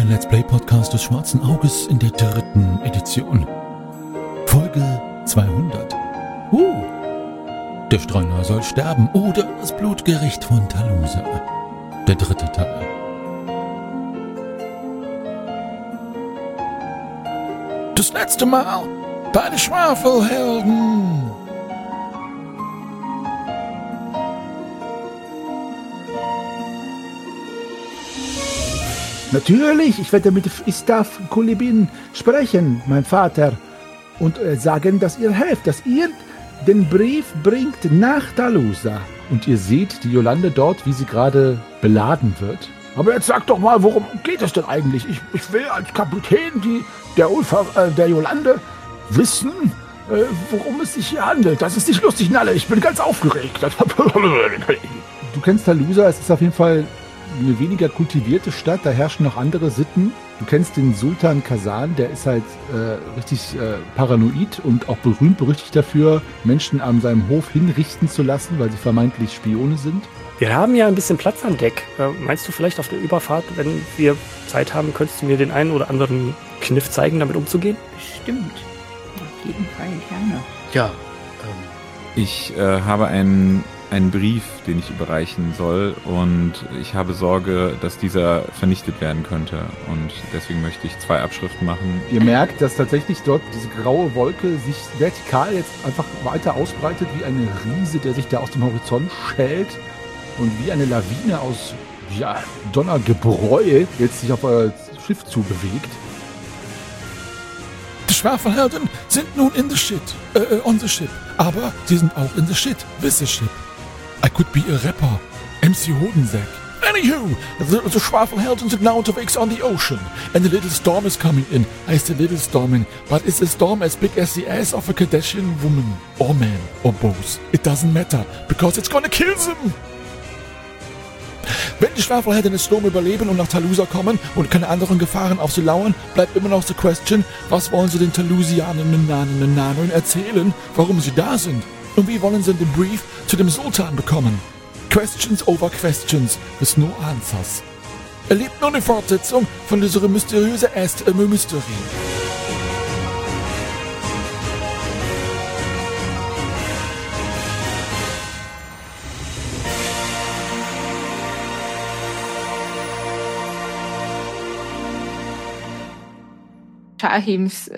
Ein Let's Play Podcast des Schwarzen Auges in der 3. Edition. Folge 200. Der Streuner soll sterben oder das Blutgericht von Talusa. Der 3. Teil. Das letzte Mal bei den Schwafelhelden. Natürlich, ich werde mit Istaf Kulibin sprechen, mein Vater, und sagen, dass ihr helft, dass ihr den Brief bringt nach Talusa. Und ihr seht die Jolande dort, wie sie gerade beladen wird. Aber jetzt sag doch mal, worum geht es denn eigentlich? Ich will als Kapitän der Jolande wissen, worum es sich hier handelt. Das ist nicht lustig, Nalle, ich bin ganz aufgeregt. Du kennst Talusa, es ist auf jeden Fall eine weniger kultivierte Stadt, da herrschen noch andere Sitten. Du kennst den Sultan Kasan, der ist halt richtig paranoid und auch berühmt-berüchtigt dafür, Menschen an seinem Hof hinrichten zu lassen, weil sie vermeintlich Spione sind. Wir haben ja ein bisschen Platz an Deck. Meinst du vielleicht auf der Überfahrt, wenn wir Zeit haben, könntest du mir den einen oder anderen Kniff zeigen, damit umzugehen? Bestimmt. Auf jeden Fall gerne. Ja. Ich habe einen Brief, den ich überreichen soll, und ich habe Sorge, dass dieser vernichtet werden könnte, und deswegen möchte ich 2 Abschriften machen. Ihr merkt, dass tatsächlich dort diese graue Wolke sich vertikal jetzt einfach weiter ausbreitet wie eine Riese, der sich da aus dem Horizont schält und wie eine Lawine aus Donnergebräu jetzt sich auf euer Schiff zubewegt. Die Schwafelhelden sind nun on the ship. Aber sie sind auch in the shit, with the ship. I could be a rapper. MC Hodensack. Anywho, the Schwafelhelden are now unterwegs on the ocean, and a little storm is coming in. I say little storming, but is a storm as big as the ass of a Kardashian woman, or man, or both? It doesn't matter, because it's gonna kill them. Wenn die Schwafelhelden den Sturm überleben und nach Talusa kommen und keine anderen Gefahren auf sie lauern, bleibt immer noch the question, was wollen sie den Talusianern erzählen, warum sie da sind? Und wie wollen sie den Brief zu dem Sultan bekommen? Questions over questions, with no answers. Erlebt nun die Fortsetzung von dieser mysteriösen Mystery. Shahims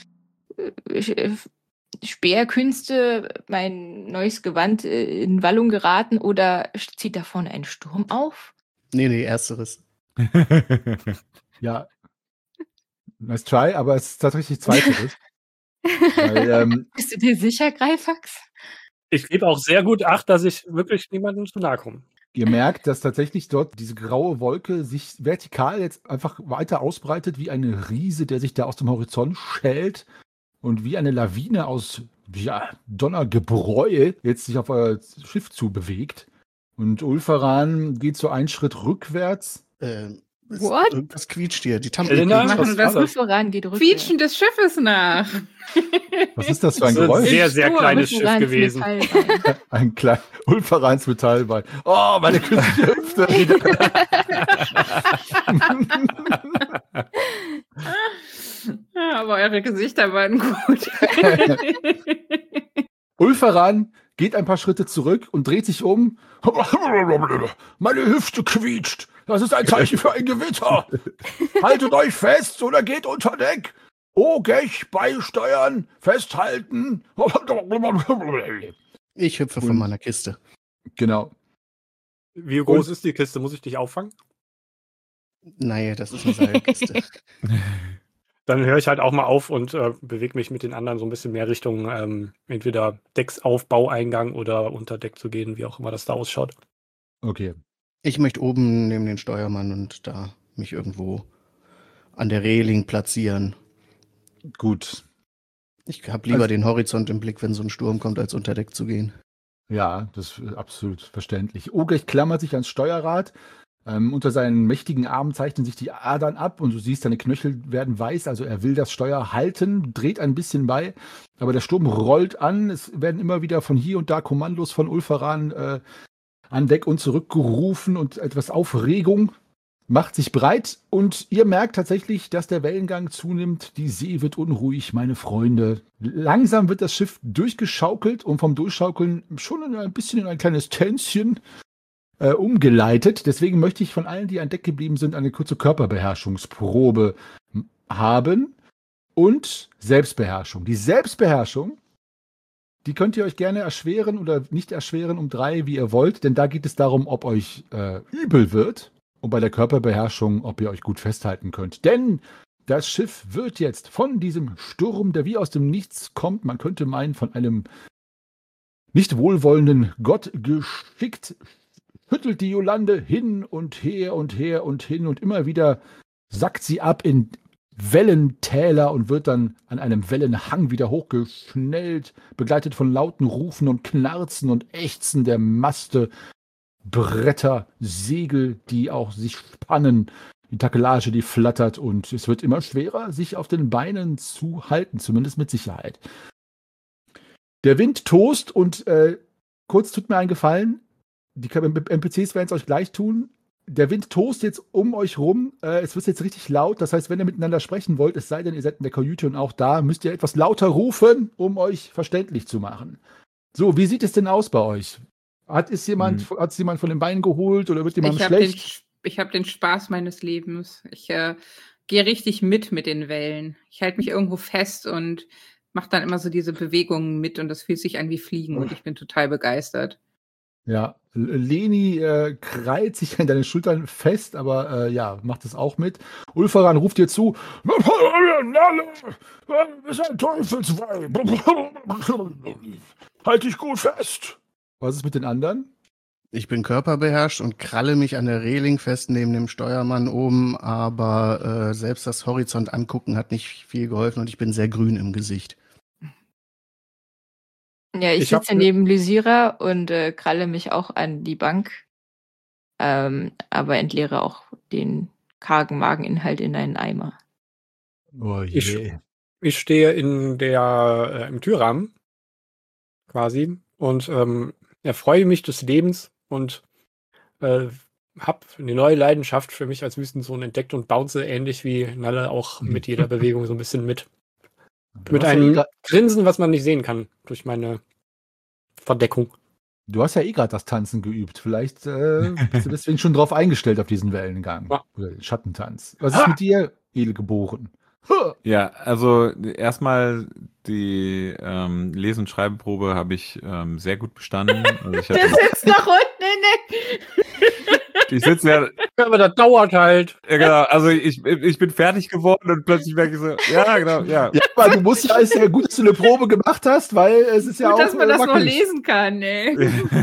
Speerkünste, mein neues Gewand in Wallung geraten, oder zieht da vorne ein Sturm auf? Nee, ersteres. Ja, nice try, aber es ist tatsächlich zweiteres. Weil, Bist du dir sicher, Greifax? Ich gebe auch sehr gut Acht, dass ich wirklich niemandem zu nahe komme. ihr merkt, dass tatsächlich dort diese graue Wolke sich vertikal jetzt einfach weiter ausbreitet wie eine Riese, der sich da aus dem Horizont schält und wie eine Lawine aus Donnergebräu jetzt sich auf euer Schiff zubewegt. Und Ulfaran geht so einen Schritt rückwärts. What? Irgendwas quietscht hier. Die Elena, Wir machen das voran, geht rückwärts. Quietschen des Schiffes nach. Was ist das für ein Das ist Geräusch? ein sehr, sehr kleines Schiff Ulfarans gewesen. Metallbein. Ein klein Ulfarans Metallbein. Oh, meine künstliche Hüfte. Ja, aber eure Gesichter waren gut. Ulfaran geht ein paar Schritte zurück und dreht sich um. Meine Hüfte quietscht. Das ist ein Zeichen für ein Gewitter. Haltet euch fest oder geht unter Deck. Ogech beisteuern, festhalten. Ich hüpfe von meiner Kiste. Genau. Wie groß ist die Kiste? Muss ich dich auffangen? Naja, das ist eine Seilkiste. Dann höre ich halt auch mal auf und bewege mich mit den anderen so ein bisschen mehr Richtung entweder Decksaufbaueingang oder unter Deck zu gehen, wie auch immer das da ausschaut. Okay. Ich möchte oben neben den Steuermann und da mich irgendwo an der Reling platzieren. Gut. Ich habe lieber den Horizont im Blick, wenn so ein Sturm kommt, als unter Deck zu gehen. Ja, das ist absolut verständlich. Ogech klammert sich ans Steuerrad. Unter seinen mächtigen Armen zeichnen sich die Adern ab und du siehst, seine Knöchel werden weiß, also er will das Steuer halten, dreht ein bisschen bei, aber der Sturm rollt an, es werden immer wieder von hier und da Kommandos von Ulfaran an Deck und zurückgerufen und etwas Aufregung. macht sich breit und ihr merkt tatsächlich, dass der Wellengang zunimmt. Die See wird unruhig, meine Freunde. Langsam wird das Schiff durchgeschaukelt und vom Durchschaukeln schon ein bisschen in ein kleines Tänzchen umgeleitet. Deswegen möchte ich von allen, die an Deck geblieben sind, eine kurze Körperbeherrschungsprobe haben und Selbstbeherrschung. Die Selbstbeherrschung, die könnt ihr euch gerne erschweren oder nicht erschweren um 3, wie ihr wollt, denn da geht es darum, ob euch übel wird. Und bei der Körperbeherrschung, ob ihr euch gut festhalten könnt. Denn das Schiff wird jetzt von diesem Sturm, der wie aus dem Nichts kommt, man könnte meinen, von einem nicht wohlwollenden Gott geschickt, schüttelt die Yolande hin und her und her und hin und immer wieder sackt sie ab in Wellentäler und wird dann an einem Wellenhang wieder hochgeschnellt, begleitet von lauten Rufen und Knarzen und Ächzen der Maste, Bretter, Segel, die auch sich spannen, die Takelage, die flattert und es wird immer schwerer, sich auf den Beinen zu halten, zumindest mit Sicherheit. Der Wind tost und kurz tut mir einen Gefallen, die NPCs werden es euch gleich tun. Der Wind tost jetzt um euch rum, es wird jetzt richtig laut, das heißt, wenn ihr miteinander sprechen wollt, es sei denn, ihr seid in der Kajüte und auch da, müsst ihr etwas lauter rufen, um euch verständlich zu machen. So, wie sieht es denn aus bei euch? Hat es jemand von den Beinen geholt oder wird jemand schlecht? Ich habe den Spaß meines Lebens. Ich gehe richtig mit den Wellen. Ich halte mich irgendwo fest und mache dann immer so diese Bewegungen mit und das fühlt sich an wie Fliegen und ich bin total begeistert. Ja, Leni krallt sich an deinen Schultern fest, aber macht es auch mit. Ulfaran ruft dir zu, ist ein Teufelsweib. Halt dich gut fest. Was ist mit den anderen? Ich bin körperbeherrscht und kralle mich an der Reling fest neben dem Steuermann oben, aber selbst das Horizont angucken hat nicht viel geholfen und ich bin sehr grün im Gesicht. Ja, ich sitze neben Lysira und kralle mich auch an die Bank, aber entleere auch den kargen Mageninhalt in einen Eimer. Oh je. Ich stehe im Türrahmen quasi und erfreue mich des Lebens und habe eine neue Leidenschaft für mich als Wüstensohn entdeckt und bounce ähnlich wie Nalle auch mit jeder Bewegung so ein bisschen mit. Mit einem Grinsen, was man nicht sehen kann durch meine Verdeckung. Du hast ja gerade das Tanzen geübt. Vielleicht bist du deswegen schon drauf eingestellt auf diesen Wellengang. Ja. Oder den Schattentanz. Was ist mit dir, Edelgeboren? Ja, also erstmal die Lese- und Schreibeprobe habe ich sehr gut bestanden. Also ich Der sitzt nach unten in Ich sitze ja. Aber das dauert halt. Ja, genau. Also ich bin fertig geworden und plötzlich merke ich so, ja, genau, ja. Ja, aber du musst ja, ist ja gut, dass du eine Probe gemacht hast, weil es ist ja gut, auch. Dass man das noch lesen kann, ey.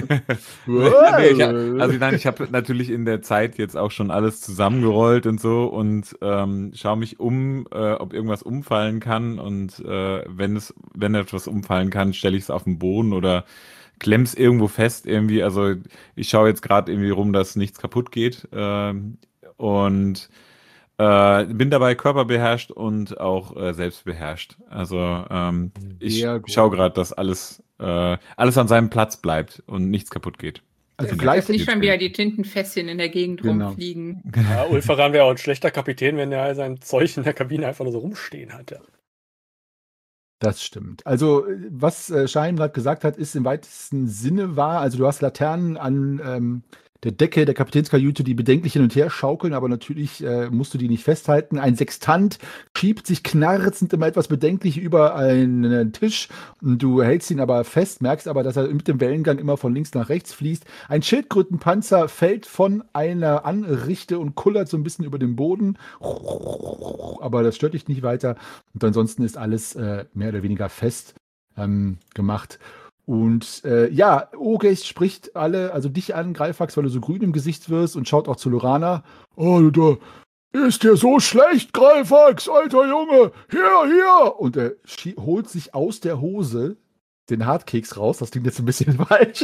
Ich habe natürlich in der Zeit jetzt auch schon alles zusammengerollt und so und schaue mich um, ob irgendwas umfallen kann und wenn etwas umfallen kann, stelle ich es auf den Boden oder klemm's irgendwo fest irgendwie. Also ich schaue jetzt gerade irgendwie rum, dass nichts kaputt geht und bin dabei körperbeherrscht und auch selbstbeherrscht. Also ich schaue gerade, dass alles an seinem Platz bleibt und nichts kaputt geht. Also dass nicht schon wieder die Tintenfässchen in der Gegend rumfliegen. Ja, Ulfaran wäre auch ein schlechter Kapitän, wenn er sein Zeug in der Kabine einfach nur so rumstehen hatte. Das stimmt. Also, was Schein gerade gesagt hat, ist im weitesten Sinne wahr. Also, du hast Laternen an der Decke der Kapitänskajüte, die bedenklich hin und her schaukeln, aber natürlich musst du die nicht festhalten. Ein Sextant schiebt sich knarzend immer etwas bedenklich über einen Tisch. Und du hältst ihn aber fest, merkst aber, dass er mit dem Wellengang immer von links nach rechts fließt. Ein Schildkrötenpanzer fällt von einer Anrichte und kullert so ein bisschen über den Boden. Aber das stört dich nicht weiter. Und ansonsten ist alles mehr oder weniger fest gemacht. Und Ogeist spricht also dich an, Greifax, weil du so grün im Gesicht wirst und schaut auch zu Lorana. Alter, ist dir so schlecht, Greifax, alter Junge, hier! Und er holt sich aus der Hose den Hartkeks raus. Das klingt jetzt ein bisschen falsch.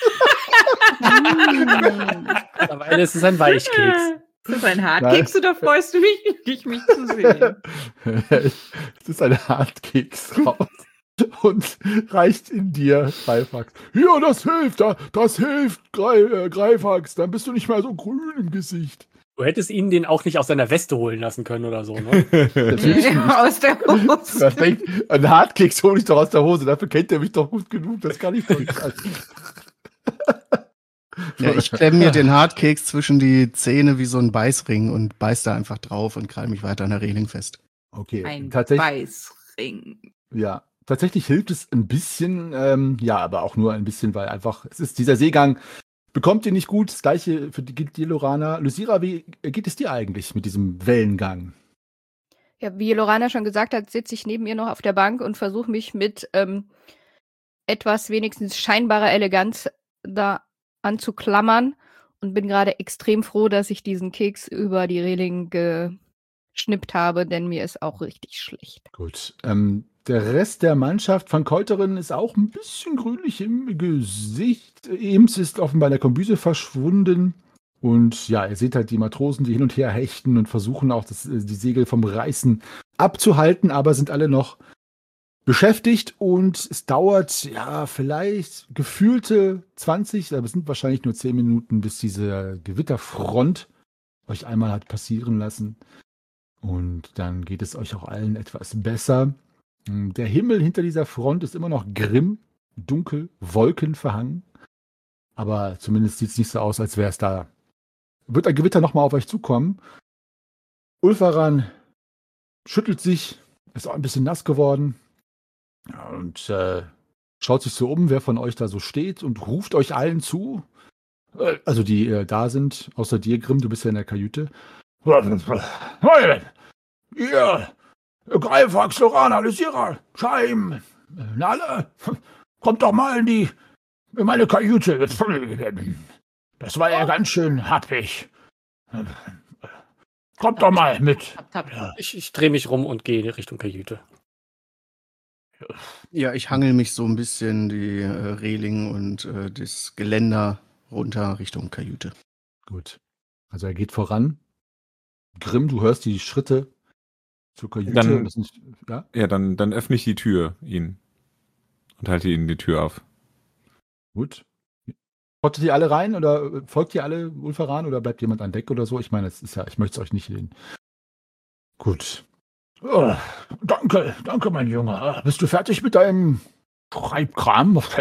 Aber es ist ein Weichkeks. Ist das ein Hartkeks oder freust du dich, mich zu sehen? Es ist ein Hartkeks raus. Und reicht in dir, Greifax. Ja, das hilft, Greifax, dann bist du nicht mehr so grün im Gesicht. Du hättest ihn den auch nicht aus seiner Weste holen lassen können oder so, ne? Natürlich nicht. Aus der Hose. Perfekt. Einen Hardkeks hole ich doch aus der Hose. Dafür kennt er mich doch gut genug. Das kann ich doch nicht. Ja, ich klemme mir den Hardkeks zwischen die Zähne wie so ein Beißring und beiß da einfach drauf und krall mich weiter an der Reling fest. Okay, Ein tatsächlich. Beißring. Ja, tatsächlich hilft es ein bisschen, ja, aber auch nur ein bisschen, weil einfach, es ist dieser Seegang, bekommt ihr nicht gut. Das gleiche für die Lorana. Lysira, wie geht es dir eigentlich mit diesem Wellengang? Ja, wie Lorana schon gesagt hat, sitze ich neben ihr noch auf der Bank und versuche mich mit etwas wenigstens scheinbarer Eleganz da anzuklammern und bin gerade extrem froh, dass ich diesen Keks über die Reling geschnippt habe, denn mir ist auch richtig schlecht. Gut. Der Rest der Mannschaft von Keuterin ist auch ein bisschen grünlich im Gesicht. Ems ist offenbar in der Kombüse verschwunden. Und ja, ihr seht halt die Matrosen, die hin und her hechten und versuchen auch die Segel vom Reißen abzuhalten, aber sind alle noch beschäftigt und es dauert ja vielleicht gefühlte 20, aber es sind wahrscheinlich nur 10 Minuten, bis diese Gewitterfront euch einmal hat passieren lassen. Und dann geht es euch auch allen etwas besser. Der Himmel hinter dieser Front ist immer noch grimm, dunkel, wolkenverhangen. Aber zumindest sieht es nicht so aus, als wäre es da. Wird ein Gewitter nochmal auf euch zukommen. Ulfaran schüttelt sich, ist auch ein bisschen nass geworden. Und schaut sich so um, wer von euch da so steht und ruft euch allen zu. Also die da sind, außer dir, Grimm, du bist ja in der Kajüte. Ihr, Greifax, Lorana, Lysira, Scheim, Nalle, kommt doch mal in meine Kajüte. Das war ja ganz schön happig. Kommt doch mal mit. Ja. Ich drehe mich rum und gehe in Richtung Kajüte. Ja, ich hangel mich so ein bisschen die Reling und das Geländer runter Richtung Kajüte. Gut. Also er geht voran. Grimm, du hörst die Schritte zur Kajüte. Dann- Das nicht, ja? Ja, dann öffne ich die Tür ihn und halte ihnen die Tür auf. Gut. Trottet ihr alle rein oder folgt ihr alle Ulfaran oder bleibt jemand an Deck oder so? Ich meine, es ist ja, ich möchte es euch nicht sehen. Gut. Oh, danke, mein Junge. Bist du fertig mit deinem Schreibkram? Du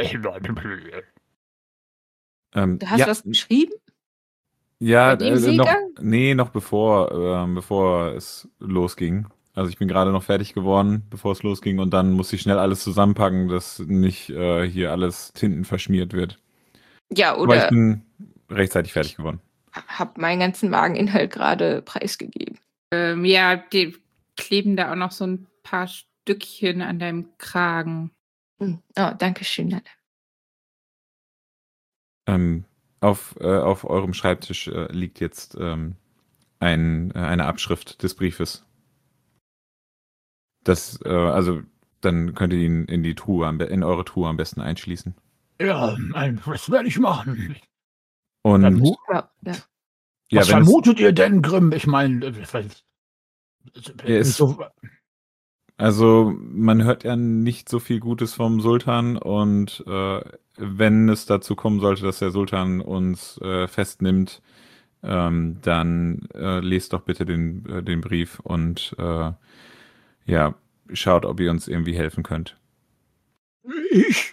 hast ja, was geschrieben? Ja, Bei dem noch, Seegang? noch bevor es losging. Also ich bin gerade noch fertig geworden, bevor es losging und dann musste ich schnell alles zusammenpacken, dass nicht hier alles Tinten verschmiert wird. Ja, Aber ich oder bin rechtzeitig fertig geworden. hab meinen ganzen Mageninhalt gerade preisgegeben. Ja, die kleben da auch noch so ein paar Stückchen an deinem Kragen. Oh, danke schön, Nalle. Auf eurem Schreibtisch liegt jetzt eine Abschrift des Briefes. Das, also dann könnt ihr ihn in in eure Truhe am besten einschließen. Ja, das werde ich machen. Und Dann Ja. ja, was wenn es, vermutet ihr denn, Grimm? Ich meine, ist- also man hört ja nicht so viel Gutes vom Sultan und wenn es dazu kommen sollte, dass der Sultan uns festnimmt, dann lest doch bitte den Brief und ja, schaut, ob ihr uns irgendwie helfen könnt. ich?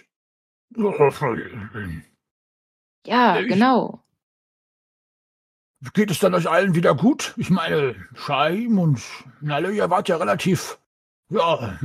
Ja, Ich- genau. Geht es dann euch allen wieder gut? Ich meine, Scheim und Nalle, ihr wart ja relativ, ja,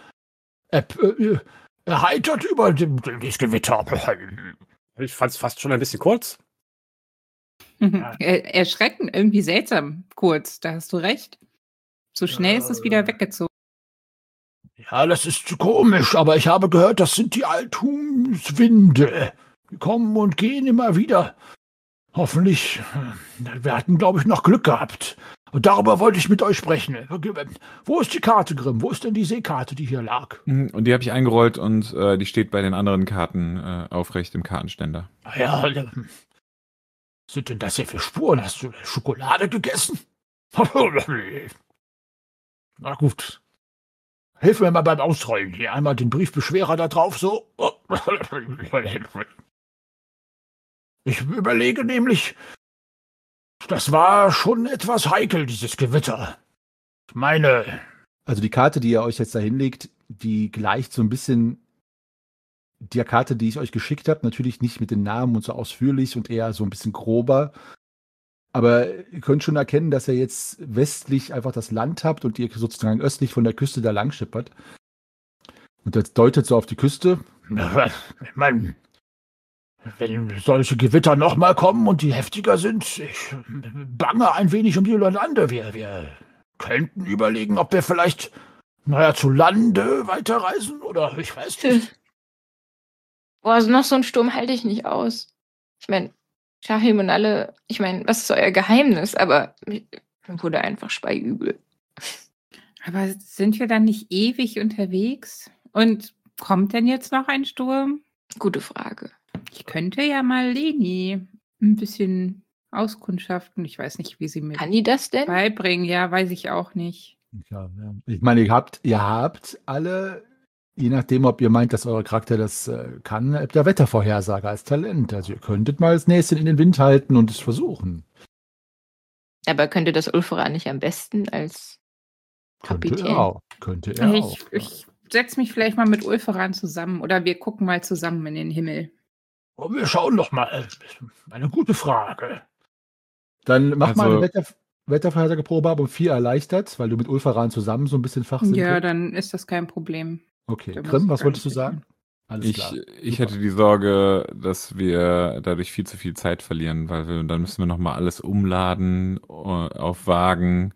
erheitert über das Gewitter. Ich fand es fast schon ein bisschen kurz. Erschreckend, irgendwie seltsam kurz, da hast du recht. So schnell ist es wieder weggezogen. Ja, das ist komisch, aber ich habe gehört, das sind die Altumswinde. Die kommen und gehen immer wieder. Hoffentlich, wir hatten, glaube ich, noch Glück gehabt. Und darüber wollte ich mit euch sprechen. Wo ist die Karte, Grimm? Wo ist denn die Seekarte, die hier lag? Und die habe ich eingerollt und die steht bei den anderen Karten aufrecht im Kartenständer. Ja, was sind denn das hier für Spuren? Hast du Schokolade gegessen? Na gut. Hilf mir mal beim Ausrollen. Hier einmal den Briefbeschwerer da drauf, so. Ich überlege nämlich, Das war schon etwas heikel, dieses Gewitter. Ich meine, Also die Karte, die ihr euch jetzt da hinlegt, die gleicht so ein bisschen der Karte, die ich euch geschickt habe. Natürlich nicht mit den Namen und so ausführlich und eher so ein bisschen grober. Aber ihr könnt schon erkennen, dass ihr jetzt westlich einfach das Land habt und ihr sozusagen östlich von der Küste da lang schippert. Und das deutet so auf die Küste. ich meine, wenn solche Gewitter nochmal kommen und die heftiger sind, ich bange ein wenig um die Lande. Wir könnten überlegen, ob wir vielleicht, zu Lande weiterreisen oder ich weiß nicht. Boah, also noch so einen Sturm halte ich nicht aus. Ich meine, Shahim und alle, ich meine, was ist euer Geheimnis? Aber mir wurde einfach speiübel. Aber sind wir dann nicht ewig unterwegs? Und kommt denn jetzt noch ein Sturm? Gute Frage. Ich könnte ja mal Leni ein bisschen auskundschaften. Ich weiß nicht, wie sie mir Kann die das denn? beibringen. Ja, weiß ich auch nicht. Ja. Ich meine, ihr habt alle, je nachdem, ob ihr meint, dass euer Charakter das kann, habt ihr Wettervorhersage als Talent. Also ihr könntet mal das Näschen in den Wind halten und es versuchen. Aber könnte das Ulfera nicht am besten als Kapitän? Könnte er auch. Ich setze mich vielleicht mal mit Ulferan zusammen oder wir gucken mal zusammen in den Himmel. Wir schauen doch mal. Eine gute Frage. Dann mach mal Also- eine Wettervorhersageprobe, aber um 4 erleichtert, weil du mit Ulferan zusammen so ein bisschen fachsinnig Ja, bist. dann ist das kein Problem. Okay, da muss Grimm, ich was gar wolltest du nicht sagen? Alles klar. Ich Super. hätte die Sorge, dass wir dadurch viel zu viel Zeit verlieren, weil dann müssen wir nochmal alles umladen auf Wagen.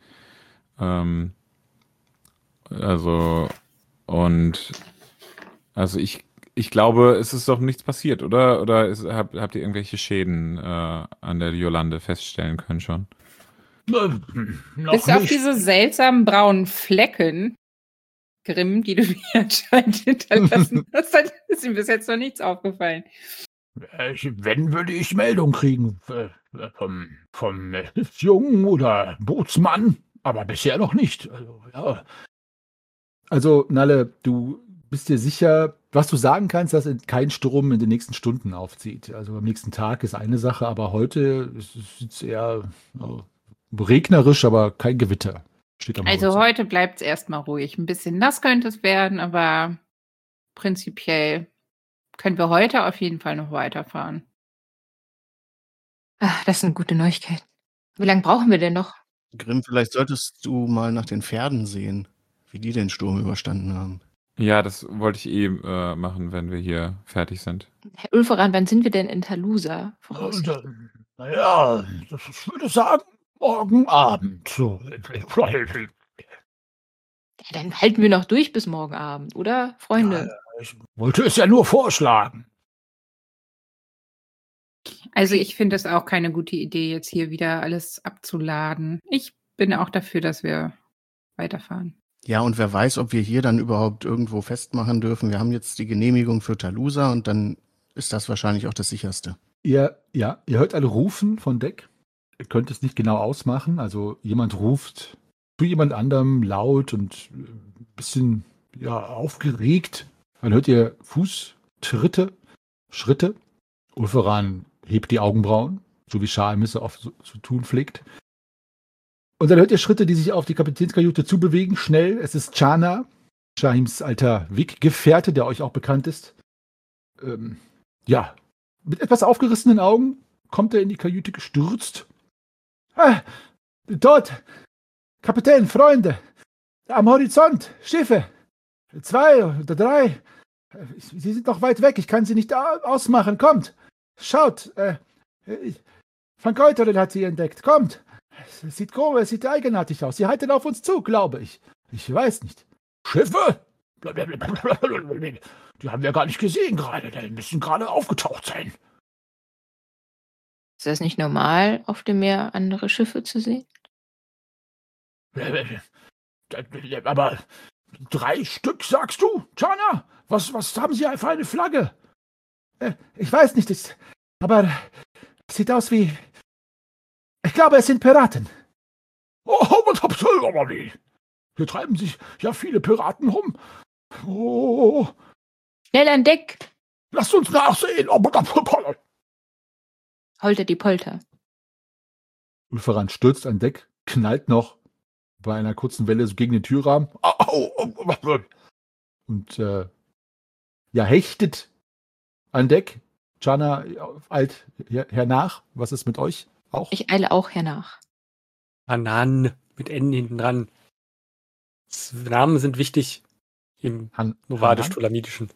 Ich glaube, es ist doch nichts passiert, oder? Oder habt ihr irgendwelche Schäden an der Jolande feststellen können schon? Noch Bis auf nicht. diese seltsamen braunen Flecken, Grimm, die du mir anscheinend hinterlassen hast, dann ist ihm bis jetzt noch nichts aufgefallen. Wenn, würde ich Meldung kriegen vom Jungen oder Bootsmann, aber bisher noch nicht. Also, ja. Also, Nalle, du bist dir sicher, was du sagen kannst, dass kein Sturm in den nächsten Stunden aufzieht. Also am nächsten Tag ist eine Sache, aber heute ist es eher regnerisch, aber kein Gewitter. Steht am Also Horizont. heute bleibt es erstmal ruhig. Ein bisschen nass könnte es werden, aber prinzipiell können wir heute auf jeden Fall noch weiterfahren. Ach, das sind gute Neuigkeiten. Wie lange brauchen wir denn noch? Grimm, vielleicht solltest du mal nach den Pferden sehen, wie die den Sturm überstanden haben. Ja, das wollte ich machen, wenn wir hier fertig sind. Herr Ulferan, wann sind wir denn in Talusa? Und, naja, ich würde sagen, morgen Abend. So. Ja, dann halten wir noch durch bis morgen Abend, oder, Freunde? Ich wollte es ja nur vorschlagen. Also ich finde es auch keine gute Idee, jetzt hier wieder alles abzuladen. Ich bin auch dafür, dass wir weiterfahren. Ja, und wer weiß, ob wir hier dann überhaupt irgendwo festmachen dürfen. Wir haben jetzt die Genehmigung für Talusa und dann ist das wahrscheinlich auch das sicherste. Ihr hört alle rufen von Deck. Ihr könnt es nicht genau ausmachen. Also jemand ruft zu jemand anderem laut und ein bisschen aufgeregt. Dann hört ihr Fußtritte, Schritte. Ulferan hebt die Augenbrauen, so wie Scharmisse oft zu tun pflegt. Und dann hört ihr Schritte, die sich auf die Kapitänskajüte zubewegen, schnell. Es ist Chana, Shahims alter Weggefährte, der euch auch bekannt ist. Mit etwas aufgerissenen Augen kommt er in die Kajüte gestürzt. Dort, Kapitän, Freunde, am Horizont, Schiffe, 2 oder 3. Sie sind noch weit weg, ich kann sie nicht ausmachen. Kommt, schaut, Van Geuteren hat sie entdeckt. Kommt, es sieht komisch, es sieht eigenartig aus. Sie halten auf uns zu, glaube ich. Ich weiß nicht. Schiffe? Die haben wir gar nicht gesehen gerade. Die müssen gerade aufgetaucht sein. Ist das nicht normal, auf dem Meer andere Schiffe zu sehen? Aber 3 Stück, sagst du, Chana? Was haben Sie für eine Flagge? Ich weiß nicht, aber es sieht aus wie... Ich glaube, es sind Piraten. Hier treiben sich ja viele Piraten rum. Oh, Schnell an Deck! lasst uns nachsehen. Holter die Polter. Ulferan stürzt an Deck, knallt noch bei einer kurzen Welle so gegen den Türrahmen. Und hechtet an Deck. Jana eilt hernach. Was ist mit euch auch? Ich eile auch hernach. Hanan mit N hinten dran. Namen sind wichtig im Novadisch-Tolamidischen.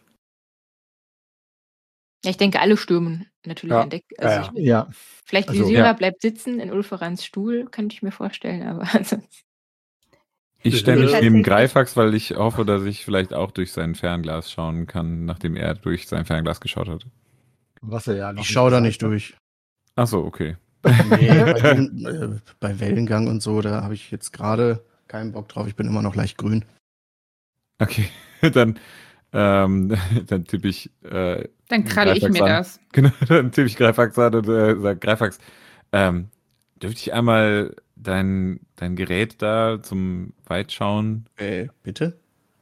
Ja, ich denke, alle stürmen natürlich an Deck. Also vielleicht Lysira bleibt sitzen in Ulferans Stuhl, könnte ich mir vorstellen, aber ansonsten. Ich stelle mich neben Greifax, weil ich hoffe, dass ich vielleicht auch durch sein Fernglas schauen kann, nachdem er durch sein Fernglas geschaut hat. Was er ja noch Ich schaue da nicht durch. Ach so, okay. Nee, bei Wellengang und so, da habe ich jetzt gerade keinen Bock drauf. Ich bin immer noch leicht grün. Okay, dann tippe ich. Dann kralle ich mir das. Genau, dann tippe ich Greifax an und sage: Greifax, dürfte ich einmal dein Gerät da zum Weitschauen? Bitte?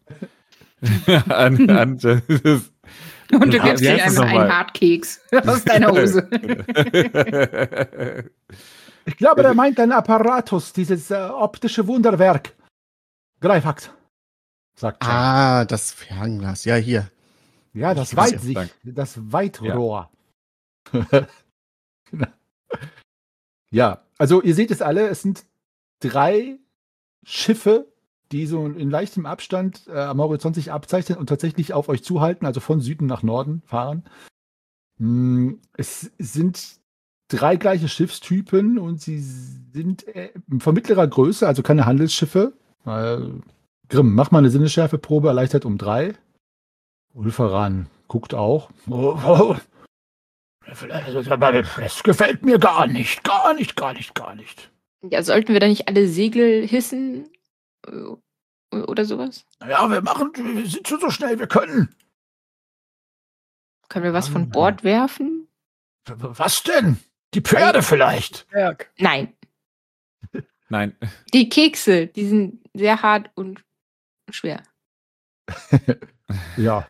Und du gibst dir einfach einen Hartkeks aus deiner Hose. Ich glaube, der meint dein Apparatus, dieses optische Wunderwerk. Greifax, sagt Jan. Das Fernglas. Ja, hier. Ja, das Weitsicht, das Weitrohr. Ja, also ihr seht es alle, es sind 3 Schiffe, die so in leichtem Abstand am Horizont sich abzeichnen und tatsächlich auf euch zuhalten, also von Süden nach Norden fahren. Es sind 3 gleiche Schiffstypen und sie sind von mittlerer Größe, also keine Handelsschiffe. Grimm, mach mal eine Sinnesschärfeprobe, erleichtert um 3. Ulferan guckt auch. Es gefällt mir gar nicht. Ja, sollten wir da nicht alle Segel hissen oder sowas? Ja, wir sind schon so schnell wir können. Können wir was von Bord werfen? Was denn? Die Pferde vielleicht? Nein. Nein. Die Kekse, die sind sehr hart und schwer. Ja.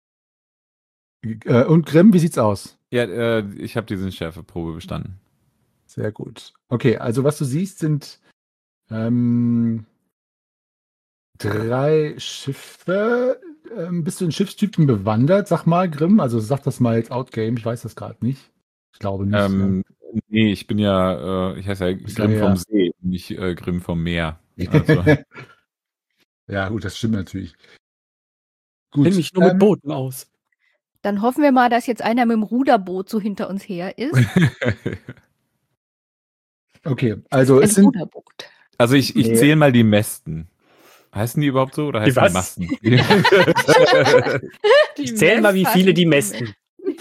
Und Grimm, wie sieht's aus? Ja, ich habe die Sinnesschärfeprobe bestanden. Sehr gut. Okay, also was du siehst, sind 3 Schiffe. Bist du in Schiffstypen bewandert? Sag mal, Grimm. Also sag das mal jetzt Outgame. Ich weiß das gerade nicht. Ich glaube nicht. Nee, ich bin ja, ich heiße ja Grimm vom See, nicht Grimm vom Meer. Also. Ja, gut, das stimmt natürlich. Gut. Kenn mich nur mit Booten aus. Dann hoffen wir mal, dass jetzt einer mit dem Ruderboot so hinter uns her ist. Okay, also Ein es sind. Ruderboot. Also ich zähle mal die Mästen. Heißen die überhaupt so oder heißen die Masten? Ich zähle mal, wie viele die mästen.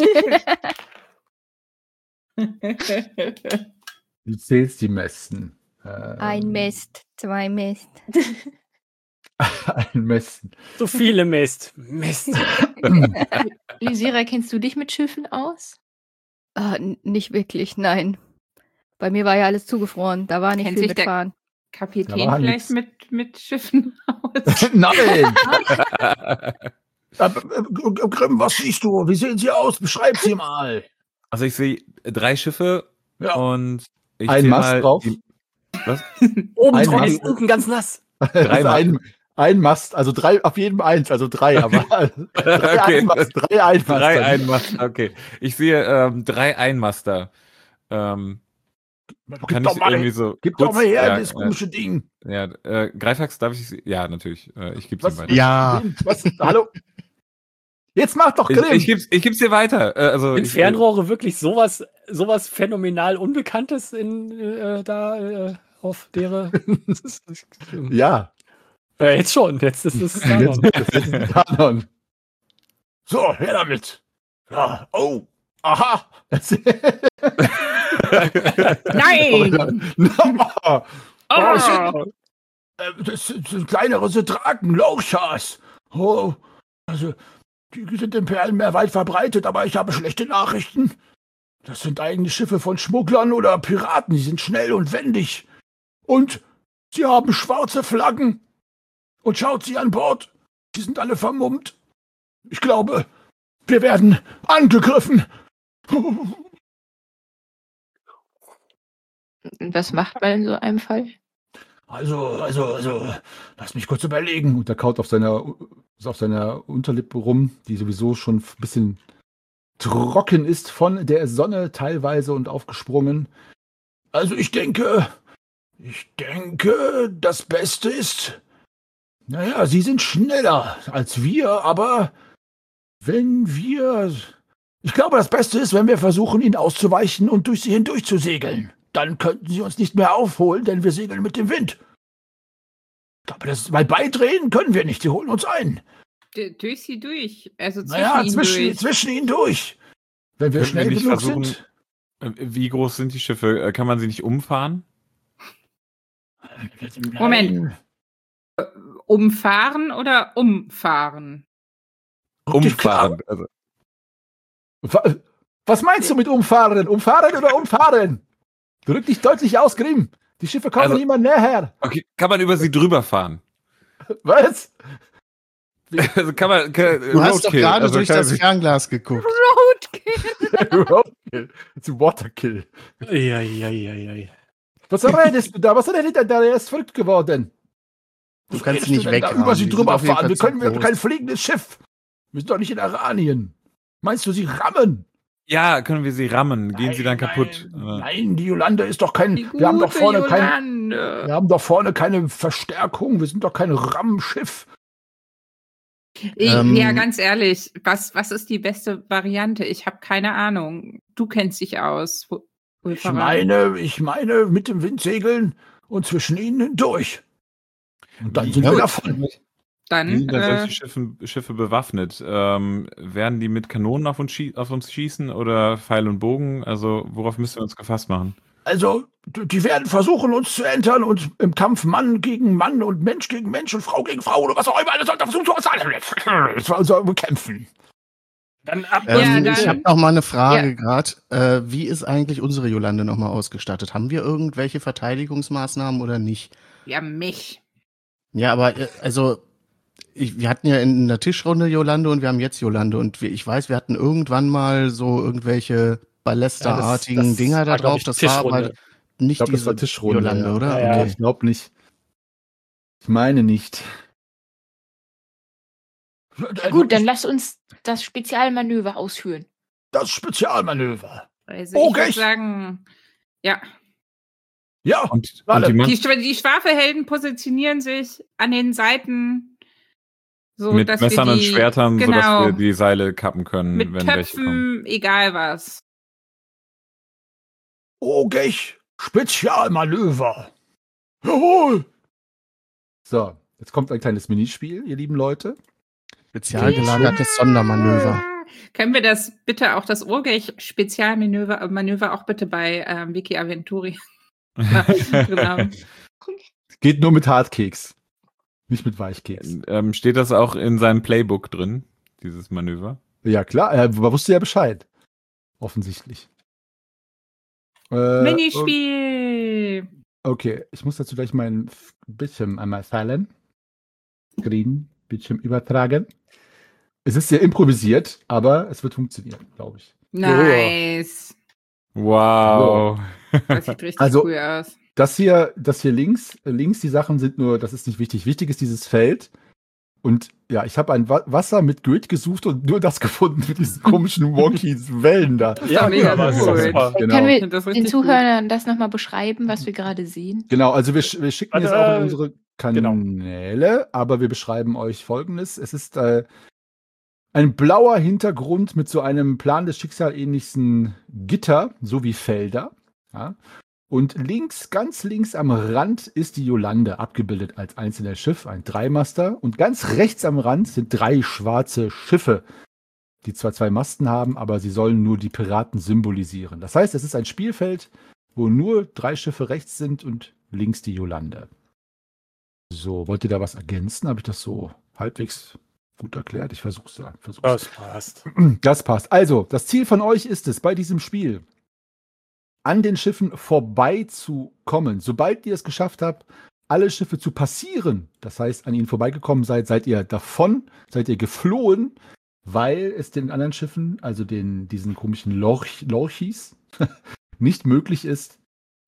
Du zählst die Mästen. Ein Mist, 2 Mist. Ein Mästen. So viele Mist. Lysira, kennst du dich mit Schiffen aus? Nicht wirklich, nein. Bei mir war ja alles zugefroren. Da war nicht Kennt viel sich der mitfahren. Kapitän vielleicht mit Schiffen aus? Nein! Grimm, was siehst du? Wie sehen sie aus? Beschreib sie mal. Also ich sehe 3 Schiffe und ich ein Mast mal drauf. Oben drauf ist unten ganz nass. 3 ein Mast, also 3 auf jedem 1, also 3, aber 3 Einmaster. 3 Einmaster, okay. Ich sehe 3 Einmaster. Kann ich irgendwie so. Gib doch mal her, das komische Ding. Ja, Greifax, darf ich? Ja, natürlich. Ich gebe es ihm weiter. Ja. Was? Hallo? Jetzt mach doch Grimm. Ich geb's dir weiter. Also Sind Fernrohre wirklich sowas phänomenal Unbekanntes auf deren? Ja. Jetzt schon. Jetzt ist es Kanon. Jetzt ist es Kanon. So, her damit. Ja. Oh. Aha. Nein! Das sind kleinere Draken, Lauschas. Oh, also, die sind im Perlenmeer weit verbreitet, aber ich habe schlechte Nachrichten. Das sind eigentlich Schiffe von Schmugglern oder Piraten, die sind schnell und wendig. Und sie haben schwarze Flaggen. Und schaut sie an Bord. Die sind alle vermummt. Ich glaube, wir werden angegriffen. Und was macht man in so einem Fall? Also, lass mich kurz überlegen. Und er kaut auf seiner Unterlippe rum, die sowieso schon ein bisschen trocken ist von der Sonne teilweise und aufgesprungen. Also ich denke, das Beste ist, naja, sie sind schneller als wir, aber ich glaube, das Beste ist, wenn wir versuchen, ihnen auszuweichen und durch sie hindurch zu segeln. Dann könnten sie uns nicht mehr aufholen, denn wir segeln mit dem Wind. Ich glaube, weil beidrehen können wir nicht, sie holen uns ein. Durch sie durch. Also zwischen ihnen durch. Wenn wir Könnten schnell wir nicht genug versuchen- sind. Wie groß sind die Schiffe? Kann man sie nicht umfahren? Moment. Umfahren oder umfahren? Umfahren. Also, Was meinst du mit umfahren? Umfahren oder umfahren? Drück dich deutlich aus, Grimm. Die Schiffe kommen Also- niemand näher. okay, kann man über sie drüber fahren? Was? Also kann man. Du hast doch gerade durch das Fernglas geguckt. Roadkill. It's a Waterkill. Eieieiei. Was redest du da? Was redet denn da? Der ist verrückt geworden. Du kannst redest sie nicht denn da wegrammen? über sie Die sind drüber auf jeden fahren. Fall Wir haben zu kein groß. fliegendes Schiff. Wir sind doch nicht in Aranien. Meinst du, sie rammen? Ja, können wir sie rammen? Gehen sie dann kaputt? Nein, die Yolande ist doch kein. Die Wir haben doch gute vorne kein. Yolande. Wir haben doch vorne keine Verstärkung. Wir sind doch kein Rammschiff. Ja, ganz ehrlich, was ist die beste Variante? Ich habe keine Ahnung. Du kennst dich aus. Ich meine, mit dem Wind segeln und zwischen ihnen hindurch. Und dann sind wir davon. Dann, Wie sind denn solche Schiffe bewaffnet? Werden die mit Kanonen auf uns schießen oder Pfeil und Bogen? Also worauf müssen wir uns gefasst machen? Also, die werden versuchen, uns zu entern und im Kampf Mann gegen Mann und Mensch gegen Mensch und Frau gegen Frau oder was auch immer. Das sollen wir kämpfen. Dann ab. Ich habe noch mal eine Frage gerade. Wie ist eigentlich unsere Yolande noch mal ausgestattet? Haben wir irgendwelche Verteidigungsmaßnahmen oder nicht? ja, mich. Ja, aber also wir hatten ja in der Tischrunde Yolande und wir haben jetzt Yolande und ich weiß, wir hatten irgendwann mal so irgendwelche Ballesta-artigen das Dinger da war, glaub drauf. ich, Das war aber Tischrunde. nicht Ich glaube, das diese war Tischrunde. Yolande, ja. oder? Ja, ja. Okay. Ich glaube nicht. Ich meine nicht. Gut, dann lass uns das Spezialmanöver ausführen. Das Spezialmanöver. Also Okay. ich würde sagen, ja. Ja, Und Alle. die Die Schwafelhelden positionieren sich an den Seiten, so mit dass Messern wir und die, Schwertern, genau, sodass wir die Seile kappen können, mit wenn welche kommen. Töpfen, egal was. Ogech, Spezialmanöver. Jawohl. So, jetzt kommt ein kleines Minispiel, ihr lieben Leute. Spezial gelagertes Sondermanöver. Können wir das bitte auch, das Urgech-Spezialmanöver auch bitte bei Wiki Aventuri? Genau. Geht nur mit Hartkeks. Nicht mit Weichkeks. Steht das auch in seinem Playbook drin, dieses Manöver? Ja, klar, man wusste ja Bescheid. Offensichtlich. Minispiel! Okay, ich muss dazu gleich mein Bildschirm einmal teilen. Screen, Bildschirm übertragen. Es ist sehr improvisiert, aber es wird funktionieren, glaube ich. Nice. Wow. Das sieht richtig Also- cool aus. Das hier links die Sachen sind nur, das ist nicht wichtig. Wichtig ist dieses Feld. Und ja, ich habe ein Wasser mit Grid gesucht und nur das gefunden mit diesen komischen wonky Wellen da. Ja, mega aber cool. super. Genau. Können Ich wir find das den richtig gut. Zuhörern das nochmal beschreiben, was wir gerade sehen? Genau, also wir schicken jetzt auch in unsere Genau. Kanäle, aber wir beschreiben euch Folgendes. Es ist ein blauer Hintergrund mit so einem Plan des Schicksals ähnlichen Gitter, sowie Felder. Ja. Und ganz links am Rand ist die Yolande abgebildet als einzelnes Schiff, ein Dreimaster. Und ganz rechts am Rand sind 3 schwarze Schiffe, die zwar 2 Masten haben, aber sie sollen nur die Piraten symbolisieren. Das heißt, es ist ein Spielfeld, wo nur 3 Schiffe rechts sind und links die Yolande. So, wollt ihr da was ergänzen? Habe ich das so halbwegs gut erklärt? Ich versuch's ja. Das passt. Das passt. Also, das Ziel von euch ist es, bei diesem Spiel an den Schiffen vorbeizukommen. Sobald ihr es geschafft habt, alle Schiffe zu passieren, das heißt, an ihnen vorbeigekommen seid ihr geflohen, weil es den anderen Schiffen, also diesen komischen Lorchis, nicht möglich ist,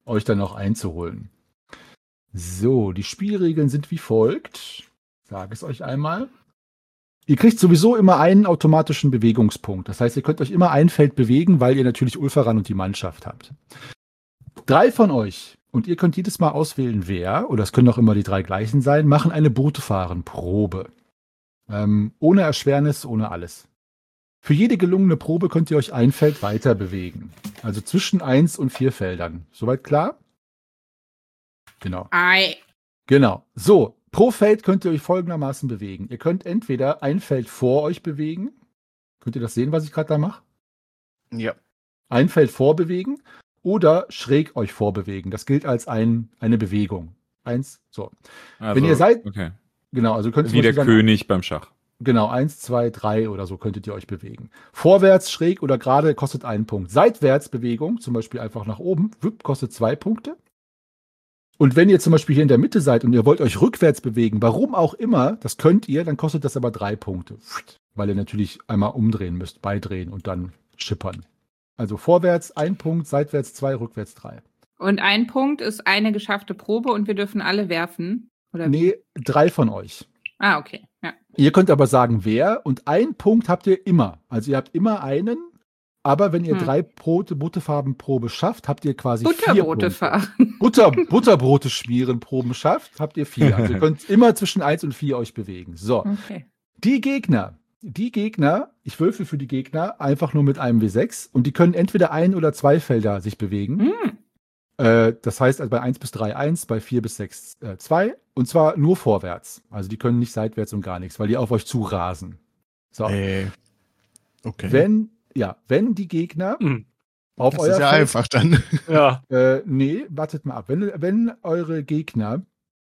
euch dann noch einzuholen. So, die Spielregeln sind wie folgt. Ich sage es euch einmal. Ihr kriegt sowieso immer einen automatischen Bewegungspunkt. Das heißt, ihr könnt euch immer ein Feld bewegen, weil ihr natürlich Ulfaran und die Mannschaft habt. 3 von euch, und ihr könnt jedes Mal auswählen, wer, oder es können auch immer die 3 gleichen sein, machen eine Bootefahrenprobe. Ohne Erschwernis, ohne alles. Für jede gelungene Probe könnt ihr euch ein Feld weiter bewegen. Also zwischen 1 und 4 Feldern. Soweit klar? Genau. Ei. Genau. So, pro Feld könnt ihr euch folgendermaßen bewegen. Ihr könnt entweder ein Feld vor euch bewegen. Könnt ihr das sehen, was ich gerade da mache? Ja. Ein Feld vorbewegen oder schräg euch vorbewegen. Das gilt als eine Bewegung. 1, so. Also, Wenn ihr seid, okay. genau, also könnt ihr Wie der dann, König beim Schach. Genau, 1, 2, 3 oder so könntet ihr euch bewegen. Vorwärts, schräg oder gerade kostet 1 Punkt. Seitwärts Bewegung, zum Beispiel einfach nach oben, kostet 2 Punkte. Und wenn ihr zum Beispiel hier in der Mitte seid und ihr wollt euch rückwärts bewegen, warum auch immer, das könnt ihr, dann kostet das aber 3 Punkte. Weil ihr natürlich einmal umdrehen müsst, beidrehen und dann schippern. Also vorwärts 1 Punkt, seitwärts 2, rückwärts 3. Und 1 Punkt ist eine geschaffte Probe und wir dürfen alle werfen. Oder wie? Nee, 3 von euch. Ah, okay. Ja. Ihr könnt aber sagen, wer, und 1 Punkt habt ihr immer. Also ihr habt immer einen, aber wenn ihr 3 Butterfarbenprobe schafft, habt ihr quasi 4 Butterbrote Punkte. fahren. Butterbrote schmieren Proben schafft, habt ihr 4. Also ihr könnt immer zwischen 1 und 4 euch bewegen. So, Okay. die Gegner, ich würfel für die Gegner einfach nur mit einem W6 und die können entweder 1 oder 2 Felder sich bewegen. Das heißt also bei 1 bis 3 1, bei 4 bis 6 2 und zwar nur vorwärts. Also die können nicht seitwärts und gar nichts, weil die auf euch zurasen. So. Okay. Wenn die Gegner auf Das euer ist ja Feld, einfach dann. Ja. nee, wartet mal ab. Wenn eure Gegner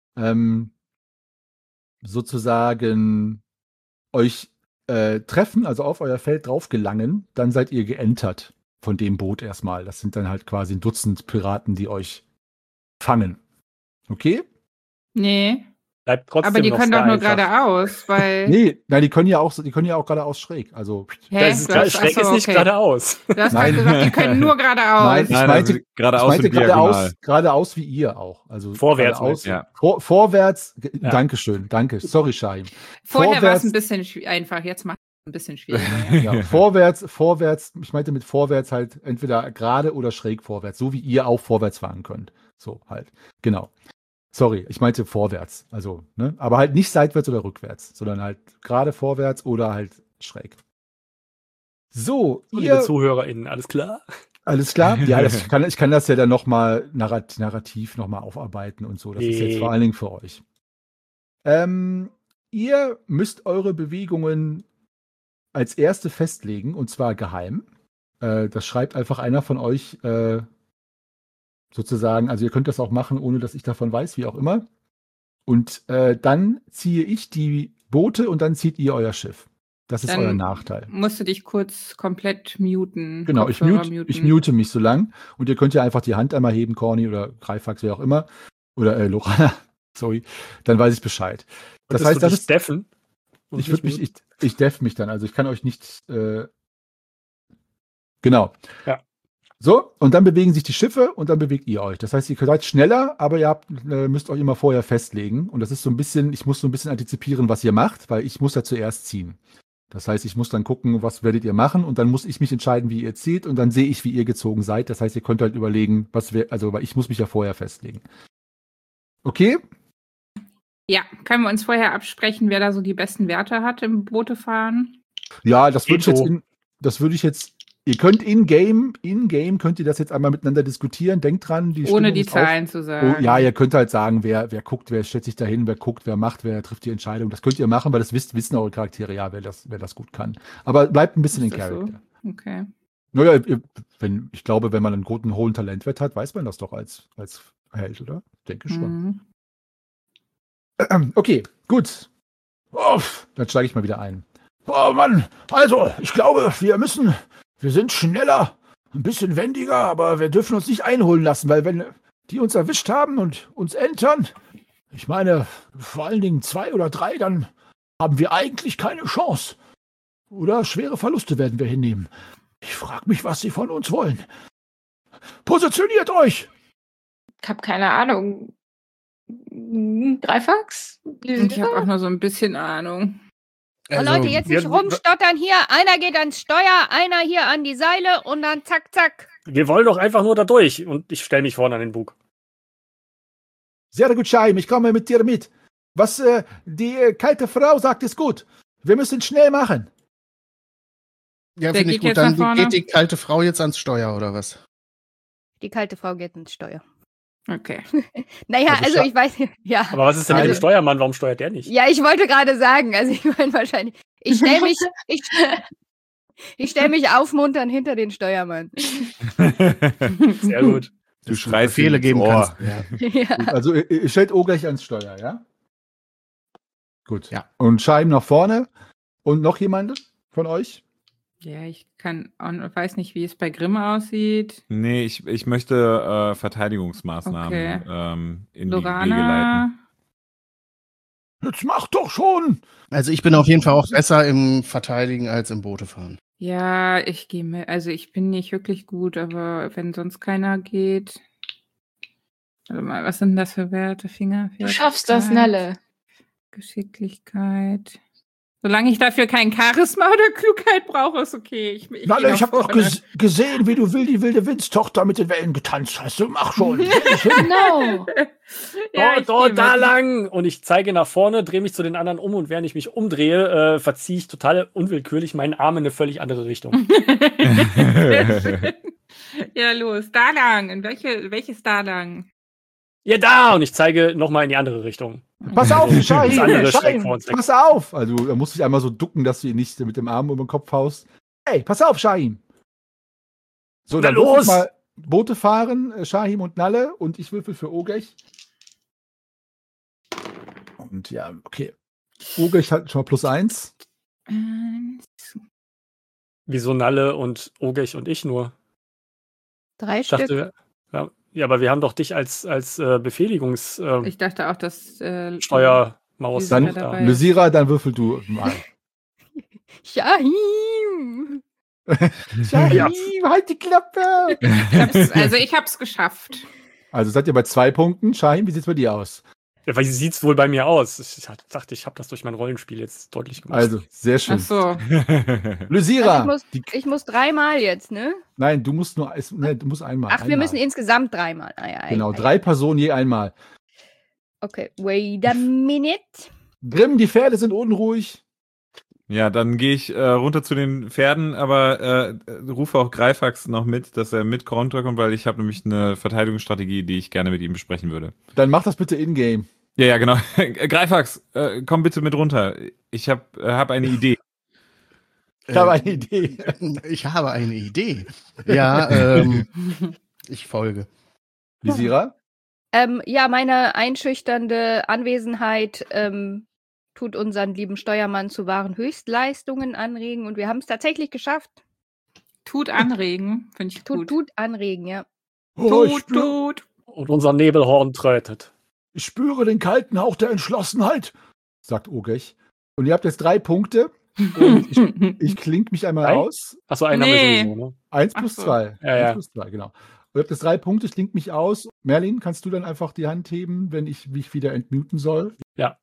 sozusagen euch treffen, also auf euer Feld drauf gelangen, dann seid ihr geentert von dem Boot erstmal. Das sind dann halt quasi ein Dutzend Piraten, die euch fangen. Okay? Nee. Bleibt trotzdem Aber die noch können sehr doch nur einfach. geradeaus, weil. Nee, nein, die können ja auch geradeaus schräg. Also Das ist schräg ist nicht geradeaus. Du hast Nein. gerade gesagt, die können nur geradeaus. Nein, ich meinte geradeaus und diagonal. geradeaus wie ihr auch. Also Vorwärts, geradeaus, ja. Vorwärts. Ja. Dankeschön, danke. Sorry, Shahim. Vorher war es vorwärts- ein bisschen einfach, jetzt macht es ein bisschen schwieriger. Ja, vorwärts, ich meinte mit vorwärts halt entweder gerade oder schräg vorwärts, so wie ihr auch vorwärts fahren könnt. So halt. Genau. Sorry, ich meinte vorwärts. Also, ne? Aber halt nicht seitwärts oder rückwärts, sondern halt gerade vorwärts oder halt schräg. So, Liebe ZuhörerInnen, alles klar? alles klar? Ja, ich kann das ja dann nochmal narrativ nochmal aufarbeiten und so. Das ist jetzt vor allen Dingen für euch. Ihr müsst eure Bewegungen als erste festlegen, und zwar geheim. Das schreibt einfach einer von euch sozusagen, also ihr könnt das auch machen, ohne dass ich davon weiß, wie auch immer. Und dann ziehe ich die Boote und dann zieht ihr euer Schiff. Das ist Dann euer Nachteil. Musst du dich kurz komplett muten. Genau, ich mute mich so lang. Und ihr könnt ja einfach die Hand einmal heben, Corny oder Greifax, wer auch immer. Oder Lorana, sorry. Dann weiß ich Bescheid. Das heißt, das ist Steffen. ich def mich dann. Also ich kann euch nicht genau. Ja. So, und dann bewegen sich die Schiffe und dann bewegt ihr euch. Das heißt, ihr seid schneller, aber ihr müsst euch immer vorher festlegen. Und das ist so ein bisschen, ich muss so ein bisschen antizipieren, was ihr macht, weil ich muss ja zuerst ziehen. Das heißt, ich muss dann gucken, was werdet ihr machen und dann muss ich mich entscheiden, wie ihr zieht und dann sehe ich, wie ihr gezogen seid. Das heißt, ihr könnt halt überlegen, weil ich muss mich ja vorher festlegen. Okay? Ja, können wir uns vorher absprechen, wer da so die besten Werte hat im Bootefahren? Ja, das würde ich jetzt, ihr könnt in-game könnt ihr das jetzt einmal miteinander diskutieren. Denkt dran, Ohne Stimmung die ist Zahlen zu sagen. Oh, ja, ihr könnt halt sagen, wer guckt, wer stellt sich dahin, wer guckt, wer macht, wer trifft die Entscheidung. Das könnt ihr machen, weil das wissen eure Charaktere ja, wer das gut kann. Aber bleibt ein bisschen in Ist das so? Charakter. Okay. Naja, ich glaube, wenn man einen guten, hohen Talentwert hat, weiß man das doch als Held, oder? Ich denke schon. Okay, gut. Dann steige ich mal wieder ein. Oh Mann, also, ich glaube, wir sind schneller, ein bisschen wendiger, aber wir dürfen uns nicht einholen lassen, weil wenn die uns erwischt haben und uns entern, ich meine, vor allen Dingen 2 oder 3, dann haben wir eigentlich keine Chance. Oder schwere Verluste werden wir hinnehmen. Ich frage mich, was sie von uns wollen. Positioniert euch! habe keine Ahnung. Dreifax? Ich habe auch nur so ein bisschen Ahnung. Und Leute, jetzt nicht rumstottern hier. Einer geht ans Steuer, einer hier an die Seile und dann zack, zack. Wir wollen doch einfach nur da durch. Und ich stelle mich vorne an den Bug. Sehr gut, Shaim, ich komme mit dir mit. Was die kalte Frau sagt, ist gut. Wir müssen schnell machen. Ja, Der finde ich geht gut. jetzt nach Dann vorne? geht die kalte Frau jetzt ans Steuer, oder was? Die kalte Frau geht ins Steuer. Okay. Naja, also ich weiß nicht. Ja. Aber was ist denn mit dem Also- Steuermann? Warum steuert der nicht? Ja, ich wollte gerade sagen, also ich meine wahrscheinlich, ich stelle mich, ich stell mich aufmunternd hinter den Steuermann. Sehr gut. Du schreist Befehle ihm ins geben Ohr. kannst. Ja. Also ihr stellt O gleich ans Steuer, ja? Gut. Ja. Und Shaim nach vorne. Und noch jemand von euch? Ja, ich weiß nicht, wie es bei Grimm aussieht. Nee, ich möchte Verteidigungsmaßnahmen in die Wege leiten. Lorana. Jetzt mach doch schon! Also ich bin auf jeden Fall auch besser im Verteidigen als im Boote fahren. Ja, ich gehe mit. Also ich bin nicht wirklich gut, aber wenn sonst keiner geht. Warte mal, was sind das für Werte? Finger? Du schaffst das, Nalle. Geschicklichkeit. Solange ich dafür kein Charisma oder Klugheit brauche, ist okay. Ich Nalle, geh ich habe nach doch vorne. gesehen, wie du die wilde Windstochter mit den Wellen getanzt hast. Du mach schon. Genau. Ja, ich Dort, geh da mit. lang! Und ich zeige nach vorne, drehe mich zu den anderen um und während ich mich umdrehe, verziehe ich total unwillkürlich meinen Arm in eine völlig andere Richtung. Ja, los. Da lang. In welches da lang? Ja, da! Und ich zeige nochmal in die andere Richtung. Pass auf, Das andere Shaim, schräg vor uns weg. pass auf. Also da musst du dich einmal so ducken, dass du ihn nicht mit dem Arm über den Kopf haust. Hey, pass auf, Shaim. So, Na dann würfel los! mal Boote fahren, Shahim und Nalle. Und ich würfel für Ogech. Und ja, okay. Ogech hat schon mal +1. Wieso Nalle und Ogech und ich nur? 3 Ich Stück. dachte, ja, aber wir haben doch dich als Befehligungssteuermaus Ich dachte auch, dass dann Dann- da. dabei. Lysira, dann würfel du mal. Shahim! Shahim, halt die Klappe! ich hab's geschafft. Also seid ihr bei 2 Punkten. Shahim, wie sieht's bei dir aus? Ja, weil sie sieht's wohl bei mir aus. Ich dachte, ich habe das durch mein Rollenspiel jetzt deutlich gemacht. Also, sehr schön. Ach so. Lysira! Also ich muss 3-mal jetzt, ne? Nein, du musst du musst einmal. Ach, wir müssen insgesamt 3-mal. Ah, ja, Genau, ja, 3 Personen je einmal. Okay, wait a minute. Grimm, die Pferde sind unruhig. Ja, dann gehe ich runter zu den Pferden, aber rufe auch Greifax noch mit, dass er mit runterkommt, weil ich habe nämlich eine Verteidigungsstrategie, die ich gerne mit ihm besprechen würde. Dann mach das bitte in-game. Ja, genau. Greifax, komm bitte mit runter. Ich hab eine Idee. Ich habe eine Idee. Ich habe eine Idee. Ja, ich folge. Lysira? Ja, meine einschüchternde Anwesenheit tut unseren lieben Steuermann zu wahren Höchstleistungen anregen und wir haben es tatsächlich geschafft. Tut anregen, finde ich gut. Tut anregen, ja. Oh, Tut. Und unser Nebelhorn trötet. ich spüre den kalten Hauch der Entschlossenheit, sagt Ogech. Und ihr habt jetzt 3 Punkte. Und ich klinke mich einmal 3? aus. Achso, einen Nee. haben wir sowieso, ne? 1 Ach plus so. 2. Ja, ja. 1 plus 2, genau. Und ihr habt jetzt 3 Punkte, ich klinke mich aus. Merlin, kannst du dann einfach die Hand heben, wenn ich mich wieder entmuten soll?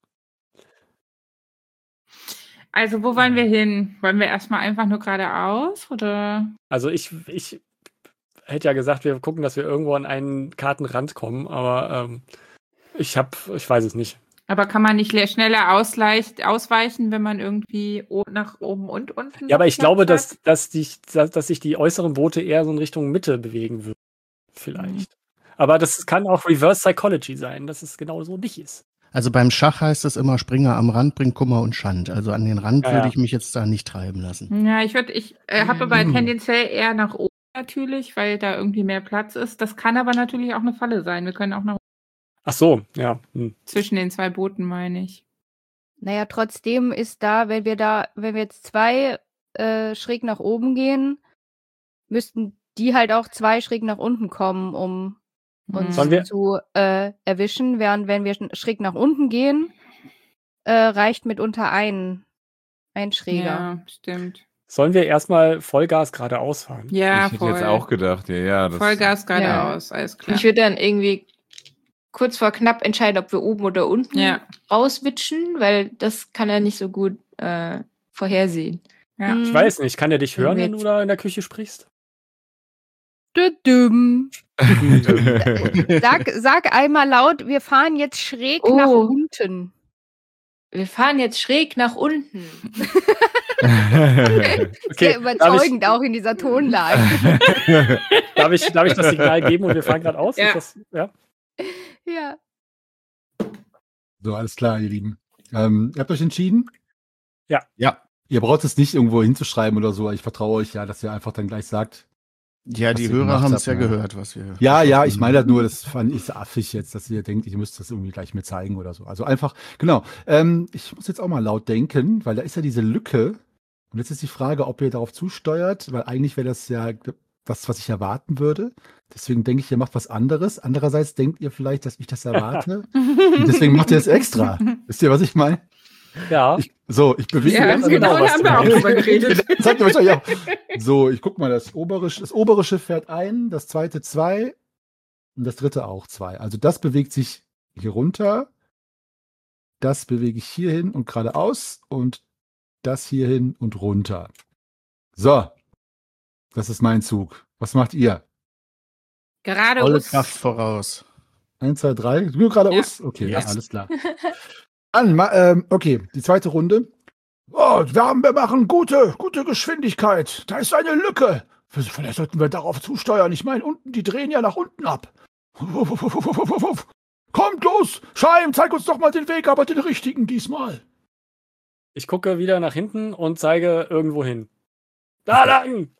Also, wo wollen wir hin? Wollen wir erstmal einfach nur geradeaus? Oder? Also ich hätte ja gesagt, wir gucken, dass wir irgendwo an einen Kartenrand kommen, aber ich weiß es nicht. Aber kann man nicht schneller ausweichen, wenn man irgendwie nach oben und unten? Ja, aber ich Platz glaube, hat? dass sich die äußeren Boote eher so in Richtung Mitte bewegen würden. Vielleicht. Aber das kann auch Reverse Psychology sein, dass es genau so nicht ist. Also beim Schach heißt es immer, Springer am Rand bringt Kummer und Schand. Also an den Rand Ja, würde ja. ich mich jetzt da nicht treiben lassen. Ja, ich habe aber tendenziell eher nach oben natürlich, weil da irgendwie mehr Platz ist. Das kann aber natürlich auch eine Falle sein. Wir können auch nach Ach so, ja. zwischen den 2 Booten, meine ich. Naja, trotzdem ist da, wenn wir jetzt 2 schräg nach oben gehen, müssten die halt auch 2 schräg nach unten kommen, um uns Sollen wir- zu erwischen, während wenn wir schräg nach unten gehen, reicht mitunter ein Schräger. Ja, stimmt. Sollen wir erstmal Vollgas geradeaus fahren? Ja, ich hätte jetzt auch gedacht, ja. Das, Vollgas geradeaus, alles klar. Ich würde dann irgendwie kurz vor knapp entscheiden, ob wir oben oder unten rauswitschen, weil das kann er nicht so gut vorhersehen. Ja. Ich weiß nicht, kann er dich hören, wenn Mit. du da in der Küche sprichst? Düdüm. Sag einmal laut, wir fahren jetzt schräg Oh. nach unten. Wir fahren jetzt schräg nach unten. Sehr überzeugend auch in dieser Tonlage. Darf ich das Signal geben und wir fahren gerade aus? Ja. Ist das, ja? Ja. So, alles klar, ihr Lieben. Ihr habt euch entschieden? Ja. Ja. Ihr braucht es nicht irgendwo hinzuschreiben oder so. Ich vertraue euch ja, dass ihr einfach dann gleich sagt. Ja, Was die ihr Hörer gemacht haben habt, es ja ja. gehört, was wir. Ja, ich meine das nur, das fand ich so affig jetzt, dass ihr denkt, ich müsste das irgendwie gleich mir zeigen oder so. Also einfach, genau. Ich muss jetzt auch mal laut denken, weil da ist ja diese Lücke. Und jetzt ist die Frage, ob ihr darauf zusteuert, weil eigentlich wäre das ja das, was ich erwarten würde. Deswegen denke ich, ihr macht was anderes. Andererseits denkt ihr vielleicht, dass ich das erwarte. Und deswegen macht ihr es extra. Wisst ihr, was ich meine? Ja. Ich bewege Ja, mich. genau, da was haben du wir auch meinst. drüber geredet. Das habt ihr wahrscheinlich auch. So, ich guck mal, das obere Schiff fährt ein, das zweite 2 und das dritte auch 2. Also das bewegt sich hier runter, das bewege ich hier hin und geradeaus und das hier hin und runter. So, das ist mein Zug. Was macht ihr? Volle Geradeaus. Kraft voraus. 1, 2, 3, nur geradeaus? Okay, Yes. alles klar. Okay, die zweite Runde. Oh, wir machen gute Geschwindigkeit. Da ist eine Lücke. Vielleicht sollten wir darauf zusteuern. Ich meine, die drehen ja nach unten ab. Kommt los! Scheim, zeig uns doch mal den Weg, aber den richtigen diesmal. Ich gucke wieder nach hinten und zeige irgendwo hin. Da lang!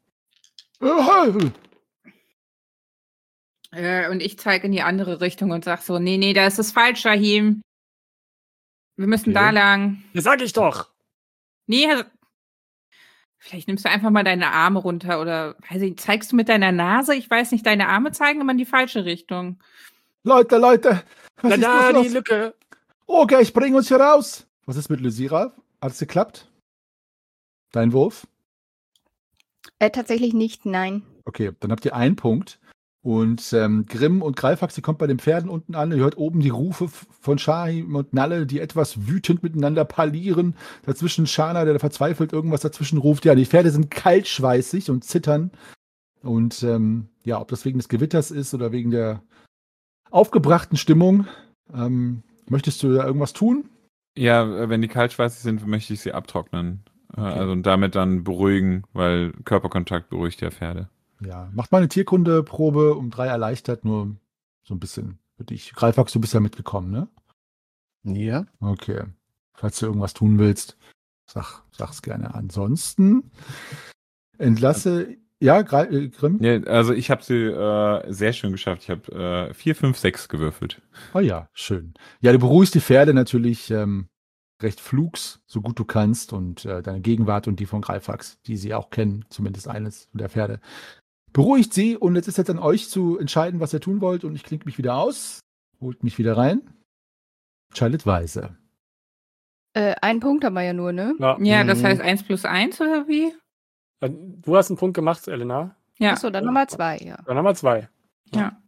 Und ich zeige in die andere Richtung und sag so, nee, da ist es falsch, Shahim. Wir müssen Okay. da lang. Das sag ich doch! Nee, vielleicht nimmst du einfach mal deine Arme runter oder weiß ich, zeigst du mit deiner Nase? Ich weiß nicht, deine Arme zeigen immer in die falsche Richtung. Leute, was ist Da, los? die Lücke! Okay, ich bringe uns hier raus. Was ist mit Lysira? Hat es geklappt? Dein Wurf? Tatsächlich nicht, nein. Okay, dann habt ihr einen Punkt. Und Grimm und Greifax, die kommt bei den Pferden unten an. Ihr hört oben die Rufe von Shahim und Nalle, die etwas wütend miteinander parlieren. Dazwischen Shana, der verzweifelt irgendwas dazwischen ruft. Ja, die Pferde sind kaltschweißig und zittern. Und ja, ob das wegen des Gewitters ist oder wegen der aufgebrachten Stimmung. Möchtest du da irgendwas tun? Ja, wenn die kaltschweißig sind, möchte ich sie abtrocknen. Also und damit dann beruhigen, weil Körperkontakt beruhigt ja Pferde. Ja, macht mal eine Tierkundeprobe um 3 erleichtert, nur so ein bisschen für dich. Greifax, du bist ja mitgekommen, ne? Ja. Okay. Falls du irgendwas tun willst, sag's gerne. Ansonsten entlasse. Ja, Grimm? Ja, also ich habe sie sehr schön geschafft. Ich habe 4, 5, 6 gewürfelt. Oh ja, schön. Ja, du beruhigst die Pferde natürlich recht flugs, so gut du kannst. Und deine Gegenwart und die von Greifax, die sie auch kennen, zumindest eines der Pferde, beruhigt sie. Und jetzt ist jetzt an euch zu entscheiden, was ihr tun wollt. Und ich klinke mich wieder aus, holt mich wieder rein. Entscheidet weise. Einen Punkt haben wir ja nur, ne? Ja, das Mhm. heißt 1 plus 1 oder wie? Du hast einen Punkt gemacht, Elena. Ja. Achso, dann Nummer 2, ja. Dann haben wir 2. Ja.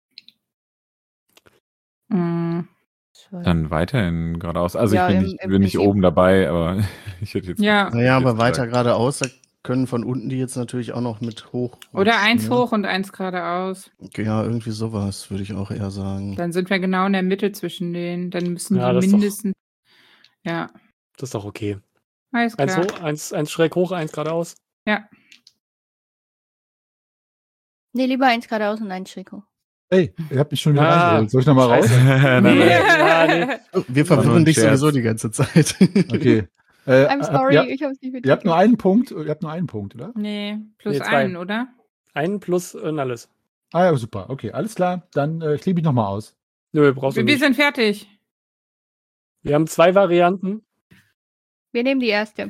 Mhm. Dann weiterhin geradeaus. Also Ja, ich im bin nicht Prinzip. oben dabei, aber ich hätte jetzt. Ja. Naja, aber jetzt weiter zwei. geradeaus, da können von unten die jetzt natürlich auch noch mit hoch. Oder 1 ne? hoch und 1 geradeaus. Ja, irgendwie sowas, würde ich auch eher sagen. Dann sind wir genau in der Mitte zwischen denen. Dann müssen Ja, die das ist doch- mindestens. Ja, Das ist doch okay. alles Eins, klar. hoch, eins schräg hoch, 1 geradeaus. Ja. Nee, lieber 1 geradeaus und 1 schräg hoch. Hey, ihr habt mich schon wieder Ah, reingeholt. Soll ich nochmal raus? scheiße. nein, Nee. nein. Ja, nee. Wir War nur verwirren ein dich Scherz. sowieso die ganze Zeit. Okay. I'm sorry, Ja, ich hab's nicht ihr habt nur mitgekriegt. einen Punkt. Ihr habt nur einen Punkt, oder? Nee, plus Nee, 2. 1, oder? 1 plus alles. Ah ja, super. Okay, alles klar. Dann ich lege mich nochmal aus. Nö, brauchst du Wir nicht. sind fertig. Wir haben 2 Varianten. Wir nehmen die erste.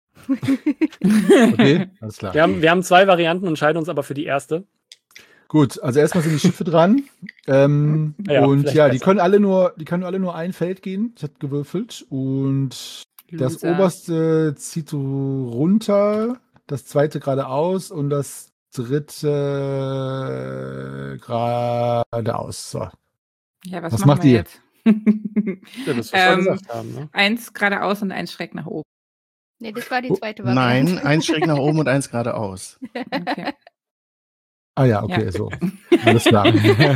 Okay, alles klar. Wir haben 2 Varianten und entscheiden uns aber für die erste. Gut, also erstmal sind die Schiffe dran. Ja, Und vielleicht ja, die besser. können alle nur ein Feld gehen. Ich habe gewürfelt. Und das Loser. oberste zieht so runter, das zweite geradeaus und das dritte geradeaus. So. Ja, Was was machen macht wir ihr? jetzt? Ja, das, was wir gesagt haben. Ne? Eins geradeaus und eins schräg nach oben. Nee, das war die Oh, zweite Variante. Nein, eins schräg nach oben und eins geradeaus. Okay. Ah ja, okay, Ja. so. Alles klar.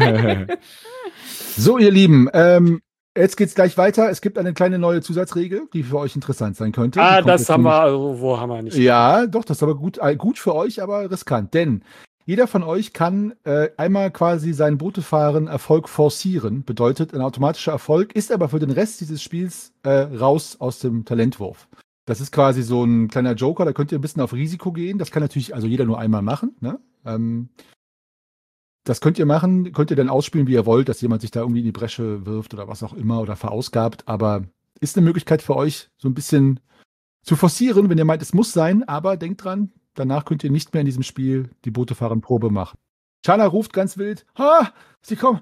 So, ihr Lieben, jetzt geht's gleich weiter. Es gibt eine kleine neue Zusatzregel, die für euch interessant sein könnte. Die kommt Das jetzt haben wir, nämlich- also, wo haben wir nicht. Ja, doch, das ist aber gut für euch, aber riskant. Denn jeder von euch kann einmal quasi seinen Bootefahren Erfolg forcieren. Bedeutet, ein automatischer Erfolg ist aber für den Rest dieses Spiels raus aus dem Talentwurf. Das ist quasi so ein kleiner Joker, da könnt ihr ein bisschen auf Risiko gehen. Das kann natürlich also jeder nur einmal machen. Ne? Das könnt ihr machen, könnt ihr dann ausspielen, wie ihr wollt, dass jemand sich da irgendwie in die Bresche wirft oder was auch immer oder verausgabt. Aber ist eine Möglichkeit für euch, so ein bisschen zu forcieren, wenn ihr meint, es muss sein. Aber denkt dran, danach könnt ihr nicht mehr in diesem Spiel die Bootefahrenprobe machen. Chala ruft ganz wild, sie kommen,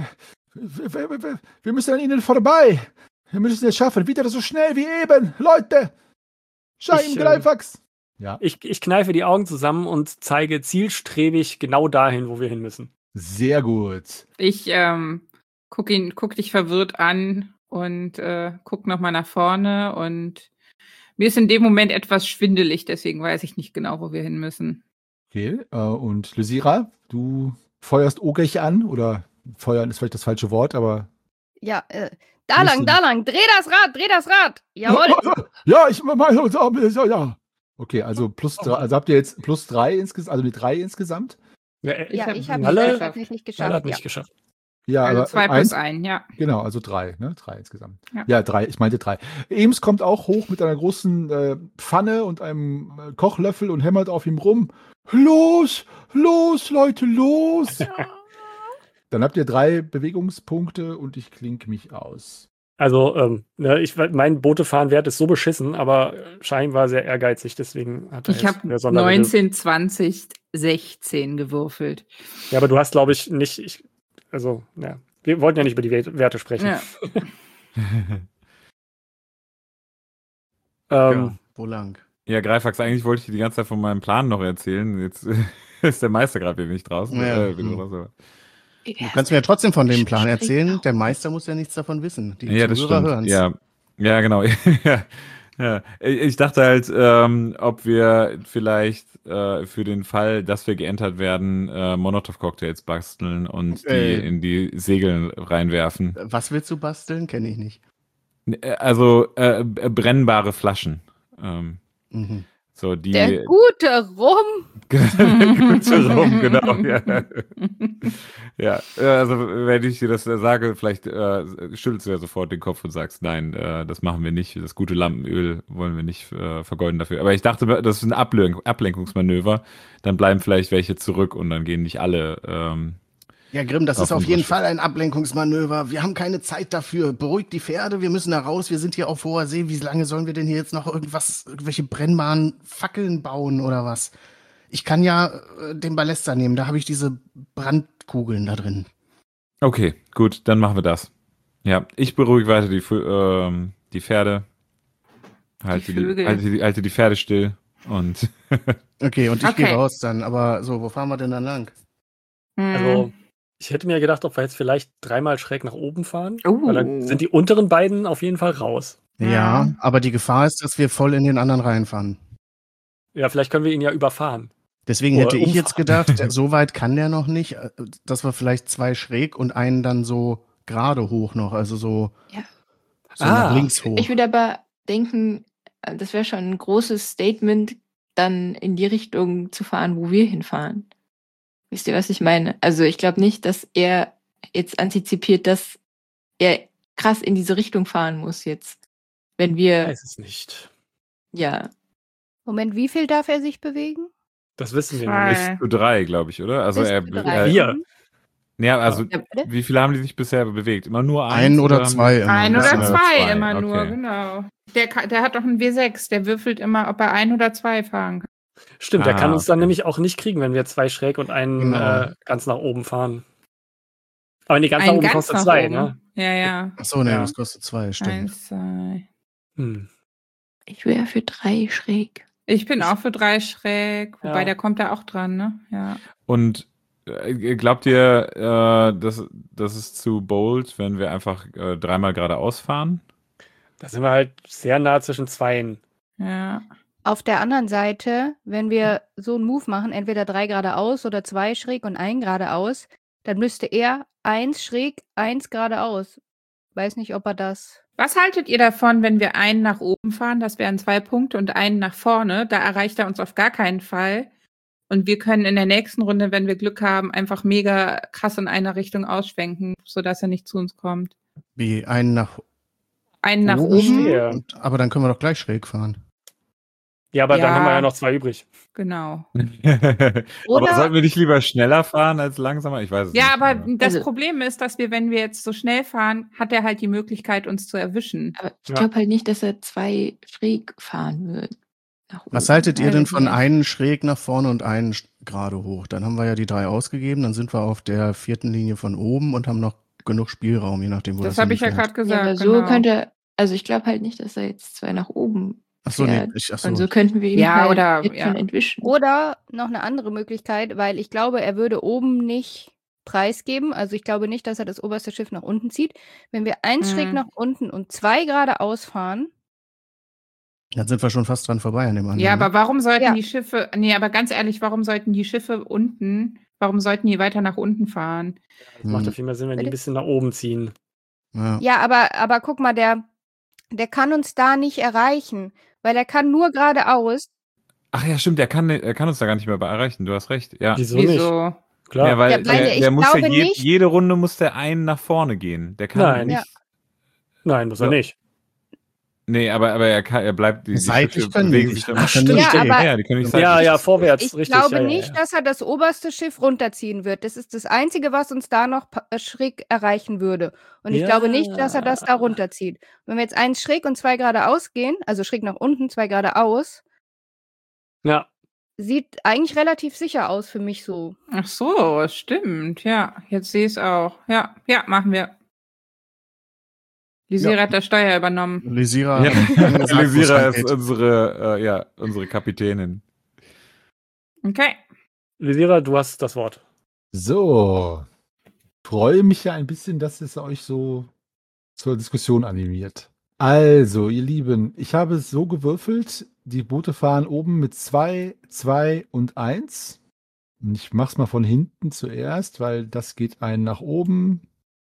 wir müssen an ihnen vorbei. Wir müssen es schaffen, wieder so schnell wie eben. Leute, Schein, Greifax. Ja, Ich kneife die Augen zusammen und zeige zielstrebig genau dahin, wo wir hin müssen. sehr gut. Ich guck dich verwirrt an und guck nochmal nach vorne und mir ist in dem Moment etwas schwindelig, deswegen weiß ich nicht genau, wo wir hin müssen. Okay, und Lysira, du feuerst Ogech an, oder feuern ist vielleicht das falsche Wort, aber... Ja, da lang, dreh das Rad, jawohl. Ja, ich meine, ja. Okay, also also habt ihr jetzt plus 3 insgesamt, also eine 3 insgesamt? Ja, ich habe Malle es tatsächlich geschafft. hat Ja. nicht geschafft. Ja, Also aber 2 plus 1, ja. Genau, also 3, ne? 3 insgesamt. Ja. Ja, 3, ich meinte 3. Eames kommt auch hoch mit einer großen Pfanne und einem Kochlöffel und hämmert auf ihm rum. Los, Leute, los! Dann habt ihr 3 Bewegungspunkte und ich klinke mich aus. Also, mein Bootefahrenwert ist so beschissen, aber Schein war sehr ehrgeizig, deswegen hat er Ich jetzt habe eine Sonderregel. 19, 20, 16 gewürfelt. Ja, aber du hast, glaube ich, nicht. Wir wollten ja nicht über die Werte sprechen. Ja. Ja, wo lang? Ja, Greifax, eigentlich wollte ich dir die ganze Zeit von meinem Plan noch erzählen. Jetzt ist der Meister gerade wieder nicht draußen. Ja. Wieder raus, aber- Du kannst mir ja trotzdem von dem Plan erzählen. Der Meister muss ja nichts davon wissen. Die Ja, das Zuhörer stimmt. hören's. Ja, genau. Ja. Ich dachte halt, ob wir vielleicht für den Fall, dass wir geentert werden, Molotov-Cocktails basteln und die in die Segel reinwerfen. Was willst du basteln? Kenne ich nicht. Also brennbare Flaschen. Mhm. So die Der gute Rum. gute Rum, genau. Ja, also wenn ich dir das sage, vielleicht schüttelst du ja sofort den Kopf und sagst, nein, das machen wir nicht. Das gute Lampenöl wollen wir nicht vergeuden dafür. Aber ich dachte, das ist ein Ablenkungsmanöver. Dann bleiben vielleicht welche zurück und dann gehen nicht alle. Ja, Grimm, das Auf ist auf unserer jeden Schiff. Fall ein Ablenkungsmanöver. Wir haben keine Zeit dafür. Beruhigt die Pferde, wir müssen da raus. Wir sind hier auf hoher See. Wie lange sollen wir denn hier jetzt noch irgendwelche brennbaren Fackeln bauen oder was? Ich kann ja den Ballester nehmen. Da habe ich diese Brandkugeln da drin. Okay, gut, dann machen wir das. Ja, ich beruhige weiter die Pferde. Halte die Pferde still und Okay, und ich Okay. gehe raus dann. Aber so, wo fahren wir denn dann lang? Also, ich hätte mir gedacht, ob wir jetzt vielleicht 3-mal schräg nach oben fahren. Oh. Weil dann sind die unteren beiden auf jeden Fall raus. Ja, aber die Gefahr ist, dass wir voll in den anderen reinfahren. Ja, vielleicht können wir ihn ja überfahren. Deswegen Oder hätte ich jetzt umfahren. gedacht, so weit kann der noch nicht, dass wir vielleicht 2 schräg und einen dann so gerade hoch noch, also so, Ja. so nach links hoch. Ich würde aber denken, das wäre schon ein großes Statement, dann in die Richtung zu fahren, wo wir hinfahren. Wisst ihr, was ich meine? Also ich glaube nicht, dass er jetzt antizipiert, dass er krass in diese Richtung fahren muss jetzt. Wenn Ich wir, weiß es nicht. ja, Moment, wie viel darf er sich bewegen? Das wissen wir noch Zwei. nicht. bis zu 3, glaube ich, oder? Also Bis er, zu 3. Wir. ja, also Ja, bitte? wie viele haben die sich bisher bewegt? Immer nur Ein oder haben- zwei immer. Ein Ja. oder Ja, zwei zwei, immer nur, okay. genau. Der hat doch einen W6, der würfelt immer, ob er 1 oder 2 fahren kann. Stimmt, der kann uns dann okay. nämlich auch nicht kriegen, wenn wir 2 schräg und einen Genau. ganz nach oben fahren. Aber nee, ganz nach Einen oben ganz kostet nach 2, oben. ne? Ja, ja. Achso, ne, Ja. das kostet 2, stimmt. 1, 2. Hm. Ich wäre für 3 schräg. Ich bin auch für 3 schräg, wobei Ja. der kommt da auch dran, ne? Ja. Und Glaubt ihr, das ist zu bold, wenn wir einfach dreimal geradeaus fahren? Da sind wir halt sehr nah zwischen Zweien. Ja. Auf der anderen Seite, wenn wir so einen Move machen, entweder 3 geradeaus oder 2 schräg und 1 geradeaus, dann müsste er 1 schräg, 1 geradeaus. Weiß nicht, ob er das. Was haltet ihr davon, wenn wir einen nach oben fahren? Das wären 2 Punkte und einen nach vorne. Da erreicht er uns auf gar keinen Fall. Und wir können in der nächsten Runde, wenn wir Glück haben, einfach mega krass in eine Richtung ausschwenken, sodass er nicht zu uns kommt. Wie einen nach Einen nach Oh, oben. verstehe. aber dann können wir doch gleich schräg fahren. Ja, aber dann Ja. haben wir ja noch 2 übrig. Genau. Aber Oder- sollten wir nicht lieber schneller fahren als langsamer? Ich weiß es Ja, nicht. aber das Also- Problem ist, dass wir, wenn wir jetzt so schnell fahren, hat er halt die Möglichkeit, uns zu erwischen. Aber ich Ja. glaube halt nicht, dass er 2 schräg fahren wird. Nach Was oben. haltet ihr denn von Ja. einen schräg nach vorne und einen gerade hoch? Dann haben wir ja die 3 ausgegeben, dann sind wir auf der 4. Linie von oben und haben noch genug Spielraum, je nachdem, wo das Das habe ich ja hinfährt. gerade Ja, aber gesagt. so genau. könnte, also ich glaube halt nicht, dass er jetzt 2 nach oben Ach so, nee, fährt. Und so könnten wir ihn Ja, halt oder- jetzt ja. schon entwischen. Oder noch eine andere Möglichkeit, weil ich glaube, er würde oben nicht preisgeben. Also ich glaube nicht, dass er das oberste Schiff nach unten zieht. Wenn wir 1 schräg Mhm. nach unten und 2 geradeaus fahren, Dann sind wir schon fast dran vorbei an dem anderen. Ja, ne? aber warum sollten Ja. die Schiffe, nee, aber ganz ehrlich, warum sollten die Schiffe unten, warum sollten die weiter nach unten fahren? Das macht ja Hm. viel mehr Sinn, wenn die Bitte? ein bisschen nach oben ziehen. Ja. ja, aber guck mal, der kann uns da nicht erreichen, weil er kann nur geradeaus. Ach ja, stimmt, er kann uns da gar nicht mehr bei erreichen. Du hast recht. Ja, Wieso nicht? Wieso? Klar. ja weil Ja, weil ich der muss ja glaube nicht- jede Runde muss der einen nach vorne gehen. Der kann Nein. nicht. Ja. Nein, muss er Ja. nicht. Nee, aber er bleibt. Die Seitlich Schiffe können bewegen die sich nicht. dann Ach, stimmt. Ja, aber- ja, die können nicht Ja, seitlich. ja, vorwärts, Ich richtig. glaube ja, nicht, ja. dass er das oberste Schiff runterziehen wird. Das ist das Einzige, was uns da noch schräg erreichen würde. Und ich Ja. glaube nicht, dass er das da runterzieht. Wenn wir jetzt 1 schräg und 2 geradeaus gehen, also schräg nach unten, 2 geradeaus, Ja, sieht eigentlich relativ sicher aus für mich so. Ach so, stimmt, ja. Jetzt sehe ich es auch. Ja, machen wir. Lisira Ja. hat das Steuer übernommen. Lysira Ja. hat gesagt, wo's Lysira lang ist geht. unsere Kapitänin. Okay. Lysira, du hast das Wort. So. Freue mich ja ein bisschen, dass es euch so zur Diskussion animiert. Also, ihr Lieben, ich habe es so gewürfelt, die Boote fahren oben mit 2, 2 und 1. Und ich mach's mal von hinten zuerst, weil das geht einen nach oben.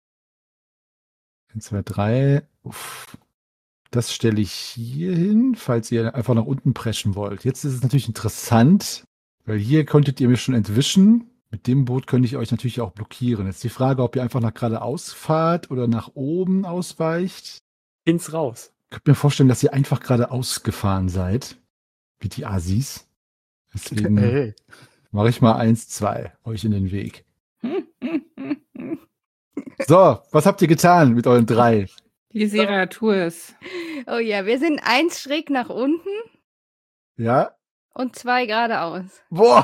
1, 2, 3. Uff. Das stelle ich hier hin, falls ihr einfach nach unten preschen wollt. Jetzt ist es natürlich interessant, weil hier könntet ihr mich schon entwischen. Mit dem Boot könnte ich euch natürlich auch blockieren. Jetzt die Frage, ob ihr einfach nach geradeaus fahrt oder nach oben ausweicht. Ins raus. Ich könnte mir vorstellen, dass ihr einfach geradeaus gefahren seid. Wie die Asis. Deswegen Hey. mache ich mal 1, 2 euch in den Weg. So, was habt ihr getan mit euren 3? Lisira, tu es. Oh ja, wir sind 1 schräg nach unten Ja? und 2 geradeaus. Boah!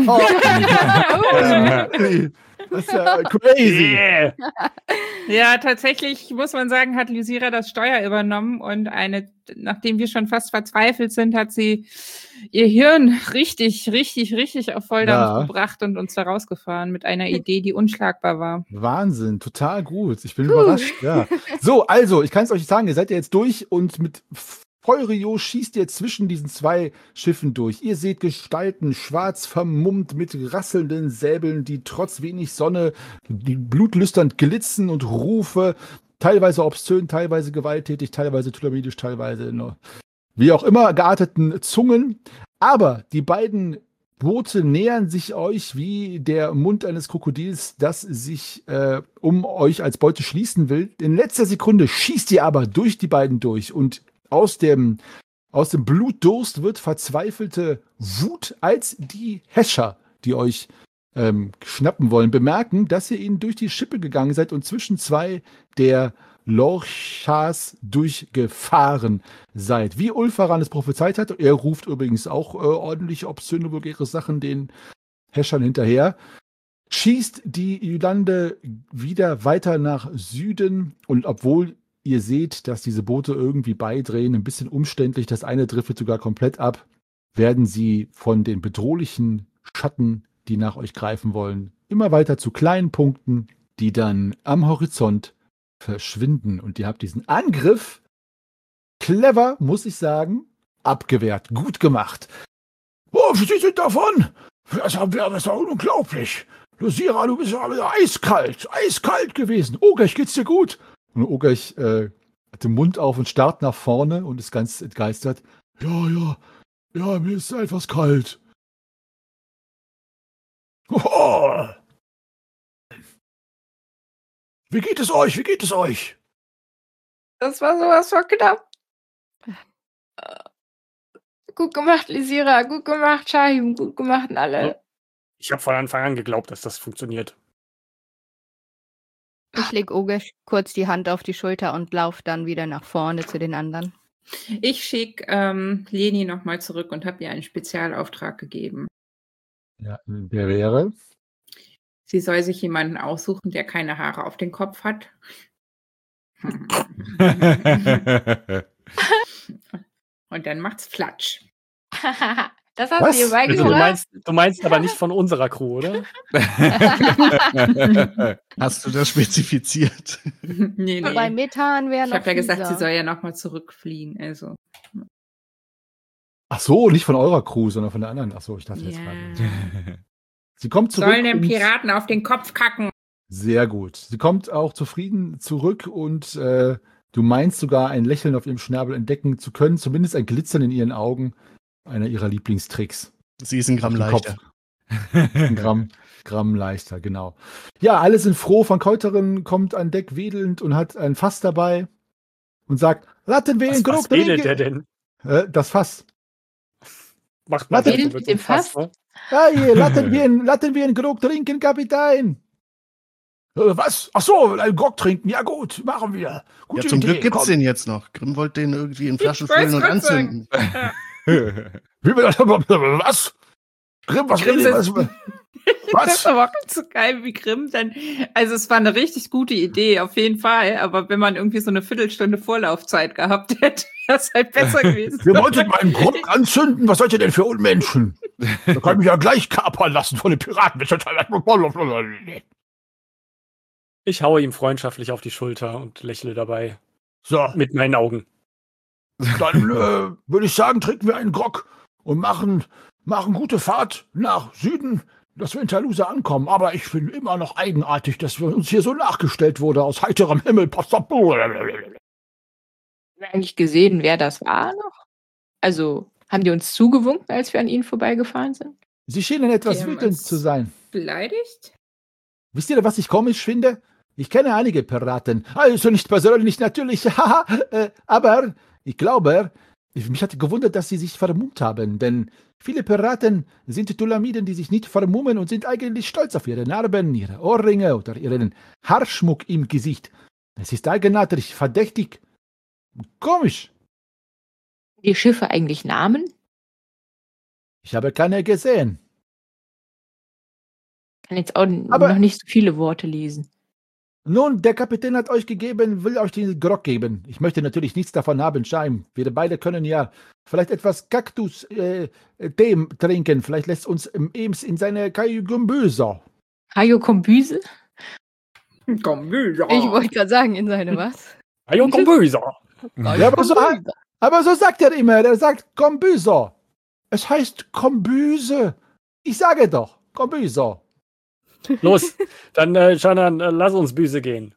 Das ist ja crazy. Yeah. Ja, tatsächlich muss man sagen, hat Lysira das Steuer übernommen und nachdem wir schon fast verzweifelt sind, hat sie ihr Hirn richtig auf Volldampf Ja. gebracht und uns da rausgefahren mit einer Idee, die unschlagbar war. Wahnsinn, total gut. Ich bin überrascht. Ja. So, also, ich kann es euch sagen, ihr seid ja jetzt durch und mit Feurio schießt ihr zwischen diesen 2 Schiffen durch. Ihr seht Gestalten, schwarz vermummt mit rasselnden Säbeln, die trotz wenig Sonne, die blutlüsternd glitzen und Rufe, teilweise obszön, teilweise gewalttätig, teilweise tulamidisch, teilweise wie auch immer gearteten Zungen. Aber die beiden Boote nähern sich euch wie der Mund eines Krokodils, das sich um euch als Beute schließen will. In letzter Sekunde schießt ihr aber durch die beiden durch und aus dem Blutdurst wird verzweifelte Wut, als die Häscher, die euch schnappen wollen, bemerken, dass ihr ihnen durch die Schippe gegangen seid und zwischen 2 der Lorchas durchgefahren seid. Wie Ulfaran es prophezeit hat, er ruft übrigens auch ordentlich obszöne, vulgäre Sachen den Häschern hinterher, schießt die Ylande wieder weiter nach Süden und obwohl ihr seht, dass diese Boote irgendwie beidrehen, ein bisschen umständlich, das eine driftet sogar komplett ab, werden sie von den bedrohlichen Schatten die nach euch greifen wollen, immer weiter zu kleinen Punkten, die dann am Horizont verschwinden. Und ihr habt diesen Angriff, clever, muss ich sagen, abgewehrt. Gut gemacht. Oh, Sie sind davon! Das war unglaublich. Lysira, du bist ja eiskalt gewesen. Ogerch, geht's dir gut? Und Ogerch hat den Mund auf und starrt nach vorne und ist ganz entgeistert. Ja, mir ist etwas kalt. Oh. Wie geht es euch? Das war sowas von knapp. Gut gemacht, Lysira. Gut gemacht, Shahim. Gut gemacht, alle. Ich habe von Anfang an geglaubt, dass das funktioniert. Ich leg Ogesh kurz die Hand auf die Schulter und laufe dann wieder nach vorne zu den anderen. Ich schicke Leni nochmal zurück und habe ihr einen Spezialauftrag gegeben. Ja, der wäre? Sie soll sich jemanden aussuchen, der keine Haare auf den Kopf hat. Und dann macht's Flatsch. Das hast du ihr beigebracht. Du meinst aber nicht von unserer Crew, oder? Hast du das spezifiziert? Nee. Bei Methan wäre noch. Ich habe ja gesagt, fieser. sie soll ja nochmal zurückfliegen. Also. Ach so, nicht von eurer Crew, sondern von der anderen. Ach so, ich dachte jetzt gerade. Sie kommt zurück. Sollen den Piraten auf den Kopf kacken. Sehr gut. Sie kommt auch zufrieden zurück und du meinst sogar ein Lächeln auf ihrem Schnabel entdecken zu können, zumindest ein Glitzern in ihren Augen, einer ihrer Lieblingstricks. Sie ist ein Gramm leichter. Ein Gramm leichter, genau. Ja, alle sind froh. Von Keuterin kommt an Deck wedelnd und hat ein Fass dabei und sagt, lassen wir ihn grob Was wedelt der denn? Das Fass. Macht man Wedelt mit dem Fass? Ne? Hey, lassen wir ihn Grog trinken, Kapitän. Was? Ach so, einen Grog trinken. Ja gut, machen wir. Gute Ja, zum Idee. Glück gibt's Komm. den jetzt noch. Grimm wollte den irgendwie in Flaschen Ich wollte füllen und grad sagen. anzünden. Was? Grimm, was Grimm redet ist- was? Das ist aber auch so geil, wie Grimm dann. Also, es war eine richtig gute Idee, auf jeden Fall. Aber wenn man irgendwie so eine Viertelstunde Vorlaufzeit gehabt hätte, wäre es halt besser gewesen. Ihr wolltet meinen Grog anzünden? Was seid ihr denn für Unmenschen? Da kann ich mich ja gleich kapern lassen von den Piraten. Ich haue ihm freundschaftlich auf die Schulter und lächle dabei. So, Mit meinen Augen. dann würde ich sagen, trinken wir einen Grog und machen gute Fahrt nach Süden, dass wir in Talusa ankommen. Aber ich finde immer noch eigenartig, dass wir uns hier so nachgestellt wurde aus heiterem Himmel. Haben wir eigentlich gesehen, wer das war noch? Also, haben die uns zugewunken, als wir an ihnen vorbeigefahren sind? Sie schienen etwas Die haben wütend uns- zu sein. Beleidigt? Wisst ihr, was ich komisch finde? Ich kenne einige Piraten. Also nicht persönlich natürlich, haha, aber ich glaube, mich hat gewundert, dass sie sich vermummt haben, denn viele Piraten sind Tulamiden, die sich nicht vermummen und sind eigentlich stolz auf ihre Narben, ihre Ohrringe oder ihren Haarschmuck im Gesicht. Es ist eigenartig, verdächtig, komisch. Die Schiffe eigentlich Namen? Ich habe keine gesehen. Kann jetzt auch Aber- noch nicht so viele Worte lesen. Nun, der Kapitän hat euch gegeben, will euch den Grog geben. Ich möchte natürlich nichts davon haben, Scheim. Wir beide können ja vielleicht etwas Kaktus-Tee trinken. Vielleicht lässt uns Ems in seine Kajügumbüse. Hajo Kombüse? Komm, Mühe. Ich wollte gerade sagen, in seine was? Ayo, komm böse. Ja, aber so sagt er immer. Er sagt Kombüse. Es heißt Kombüse. Ich sage doch, Kombüse. Los, dann, Shannon, lass uns Büse gehen.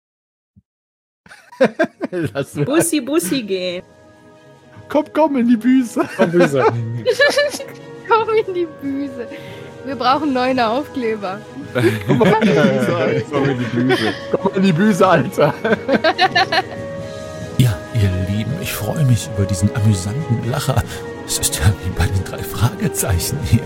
Bussi gehen. Komm in die Büse. Komm, Büse. Komm in die Büse. Wir brauchen neuen Aufkleber. Komm in die Büse, Alter. Ja, ihr Lieben, ich freue mich über diesen amüsanten Lacher. Es ist ja wie bei den 3 Fragezeichen hier.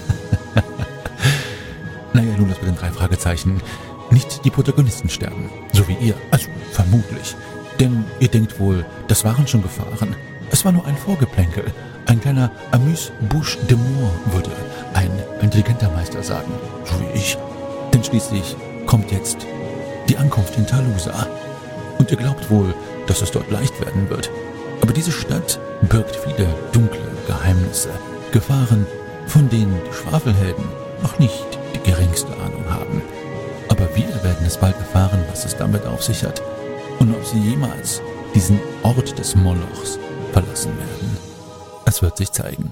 Naja, nun, dass bei den 3 Fragezeichen nicht die Protagonisten sterben. So wie ihr. Also, vermutlich. Denn ihr denkt wohl, das waren schon Gefahren. Es war nur ein Vorgeplänkel. Ein kleiner Amuse-Bouche de Moor, würde ein intelligenter Meister sagen. So wie ich. Denn schließlich kommt jetzt die Ankunft in Talusa. Und ihr glaubt wohl, dass es dort leicht werden wird. Aber diese Stadt birgt viele dunkle Geheimnisse, Gefahren, von denen die Schwafelhelden noch nicht die geringste Ahnung haben. Aber wir werden es bald erfahren, was es damit auf sich hat und ob sie jemals diesen Ort des Molochs verlassen werden. Es wird sich zeigen.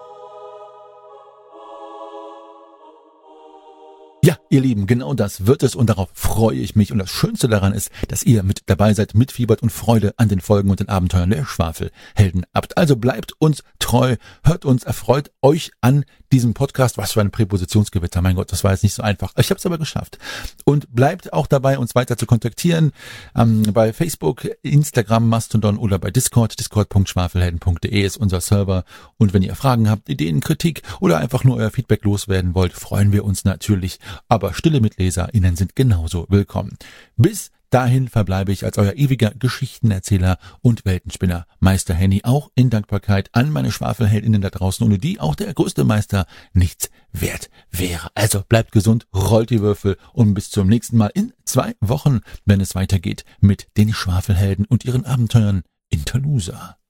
Ja, ihr Lieben, genau das wird es und darauf freue ich mich. Und das Schönste daran ist, dass ihr mit dabei seid, mitfiebert und Freude an den Folgen und den Abenteuern der Schwafelhelden habt. Also bleibt uns treu, hört uns, erfreut euch an diesem Podcast. Was für ein Präpositionsgewitter, mein Gott, das war jetzt nicht so einfach. Ich habe es aber geschafft. Und bleibt auch dabei, uns weiter zu kontaktieren bei Facebook, Instagram, Mastodon oder bei Discord. Discord.schwafelhelden.de ist unser Server. Und wenn ihr Fragen habt, Ideen, Kritik oder einfach nur euer Feedback loswerden wollt, freuen wir uns natürlich. Aber stille MitleserInnen sind genauso willkommen. Bis dahin verbleibe ich als euer ewiger Geschichtenerzähler und Weltenspinner Meister Henny, auch in Dankbarkeit an meine SchwafelheldInnen da draußen, ohne die auch der größte Meister nichts wert wäre. Also bleibt gesund, rollt die Würfel und bis zum nächsten Mal in 2 Wochen, wenn es weitergeht mit den Schwafelhelden und ihren Abenteuern in Talusa.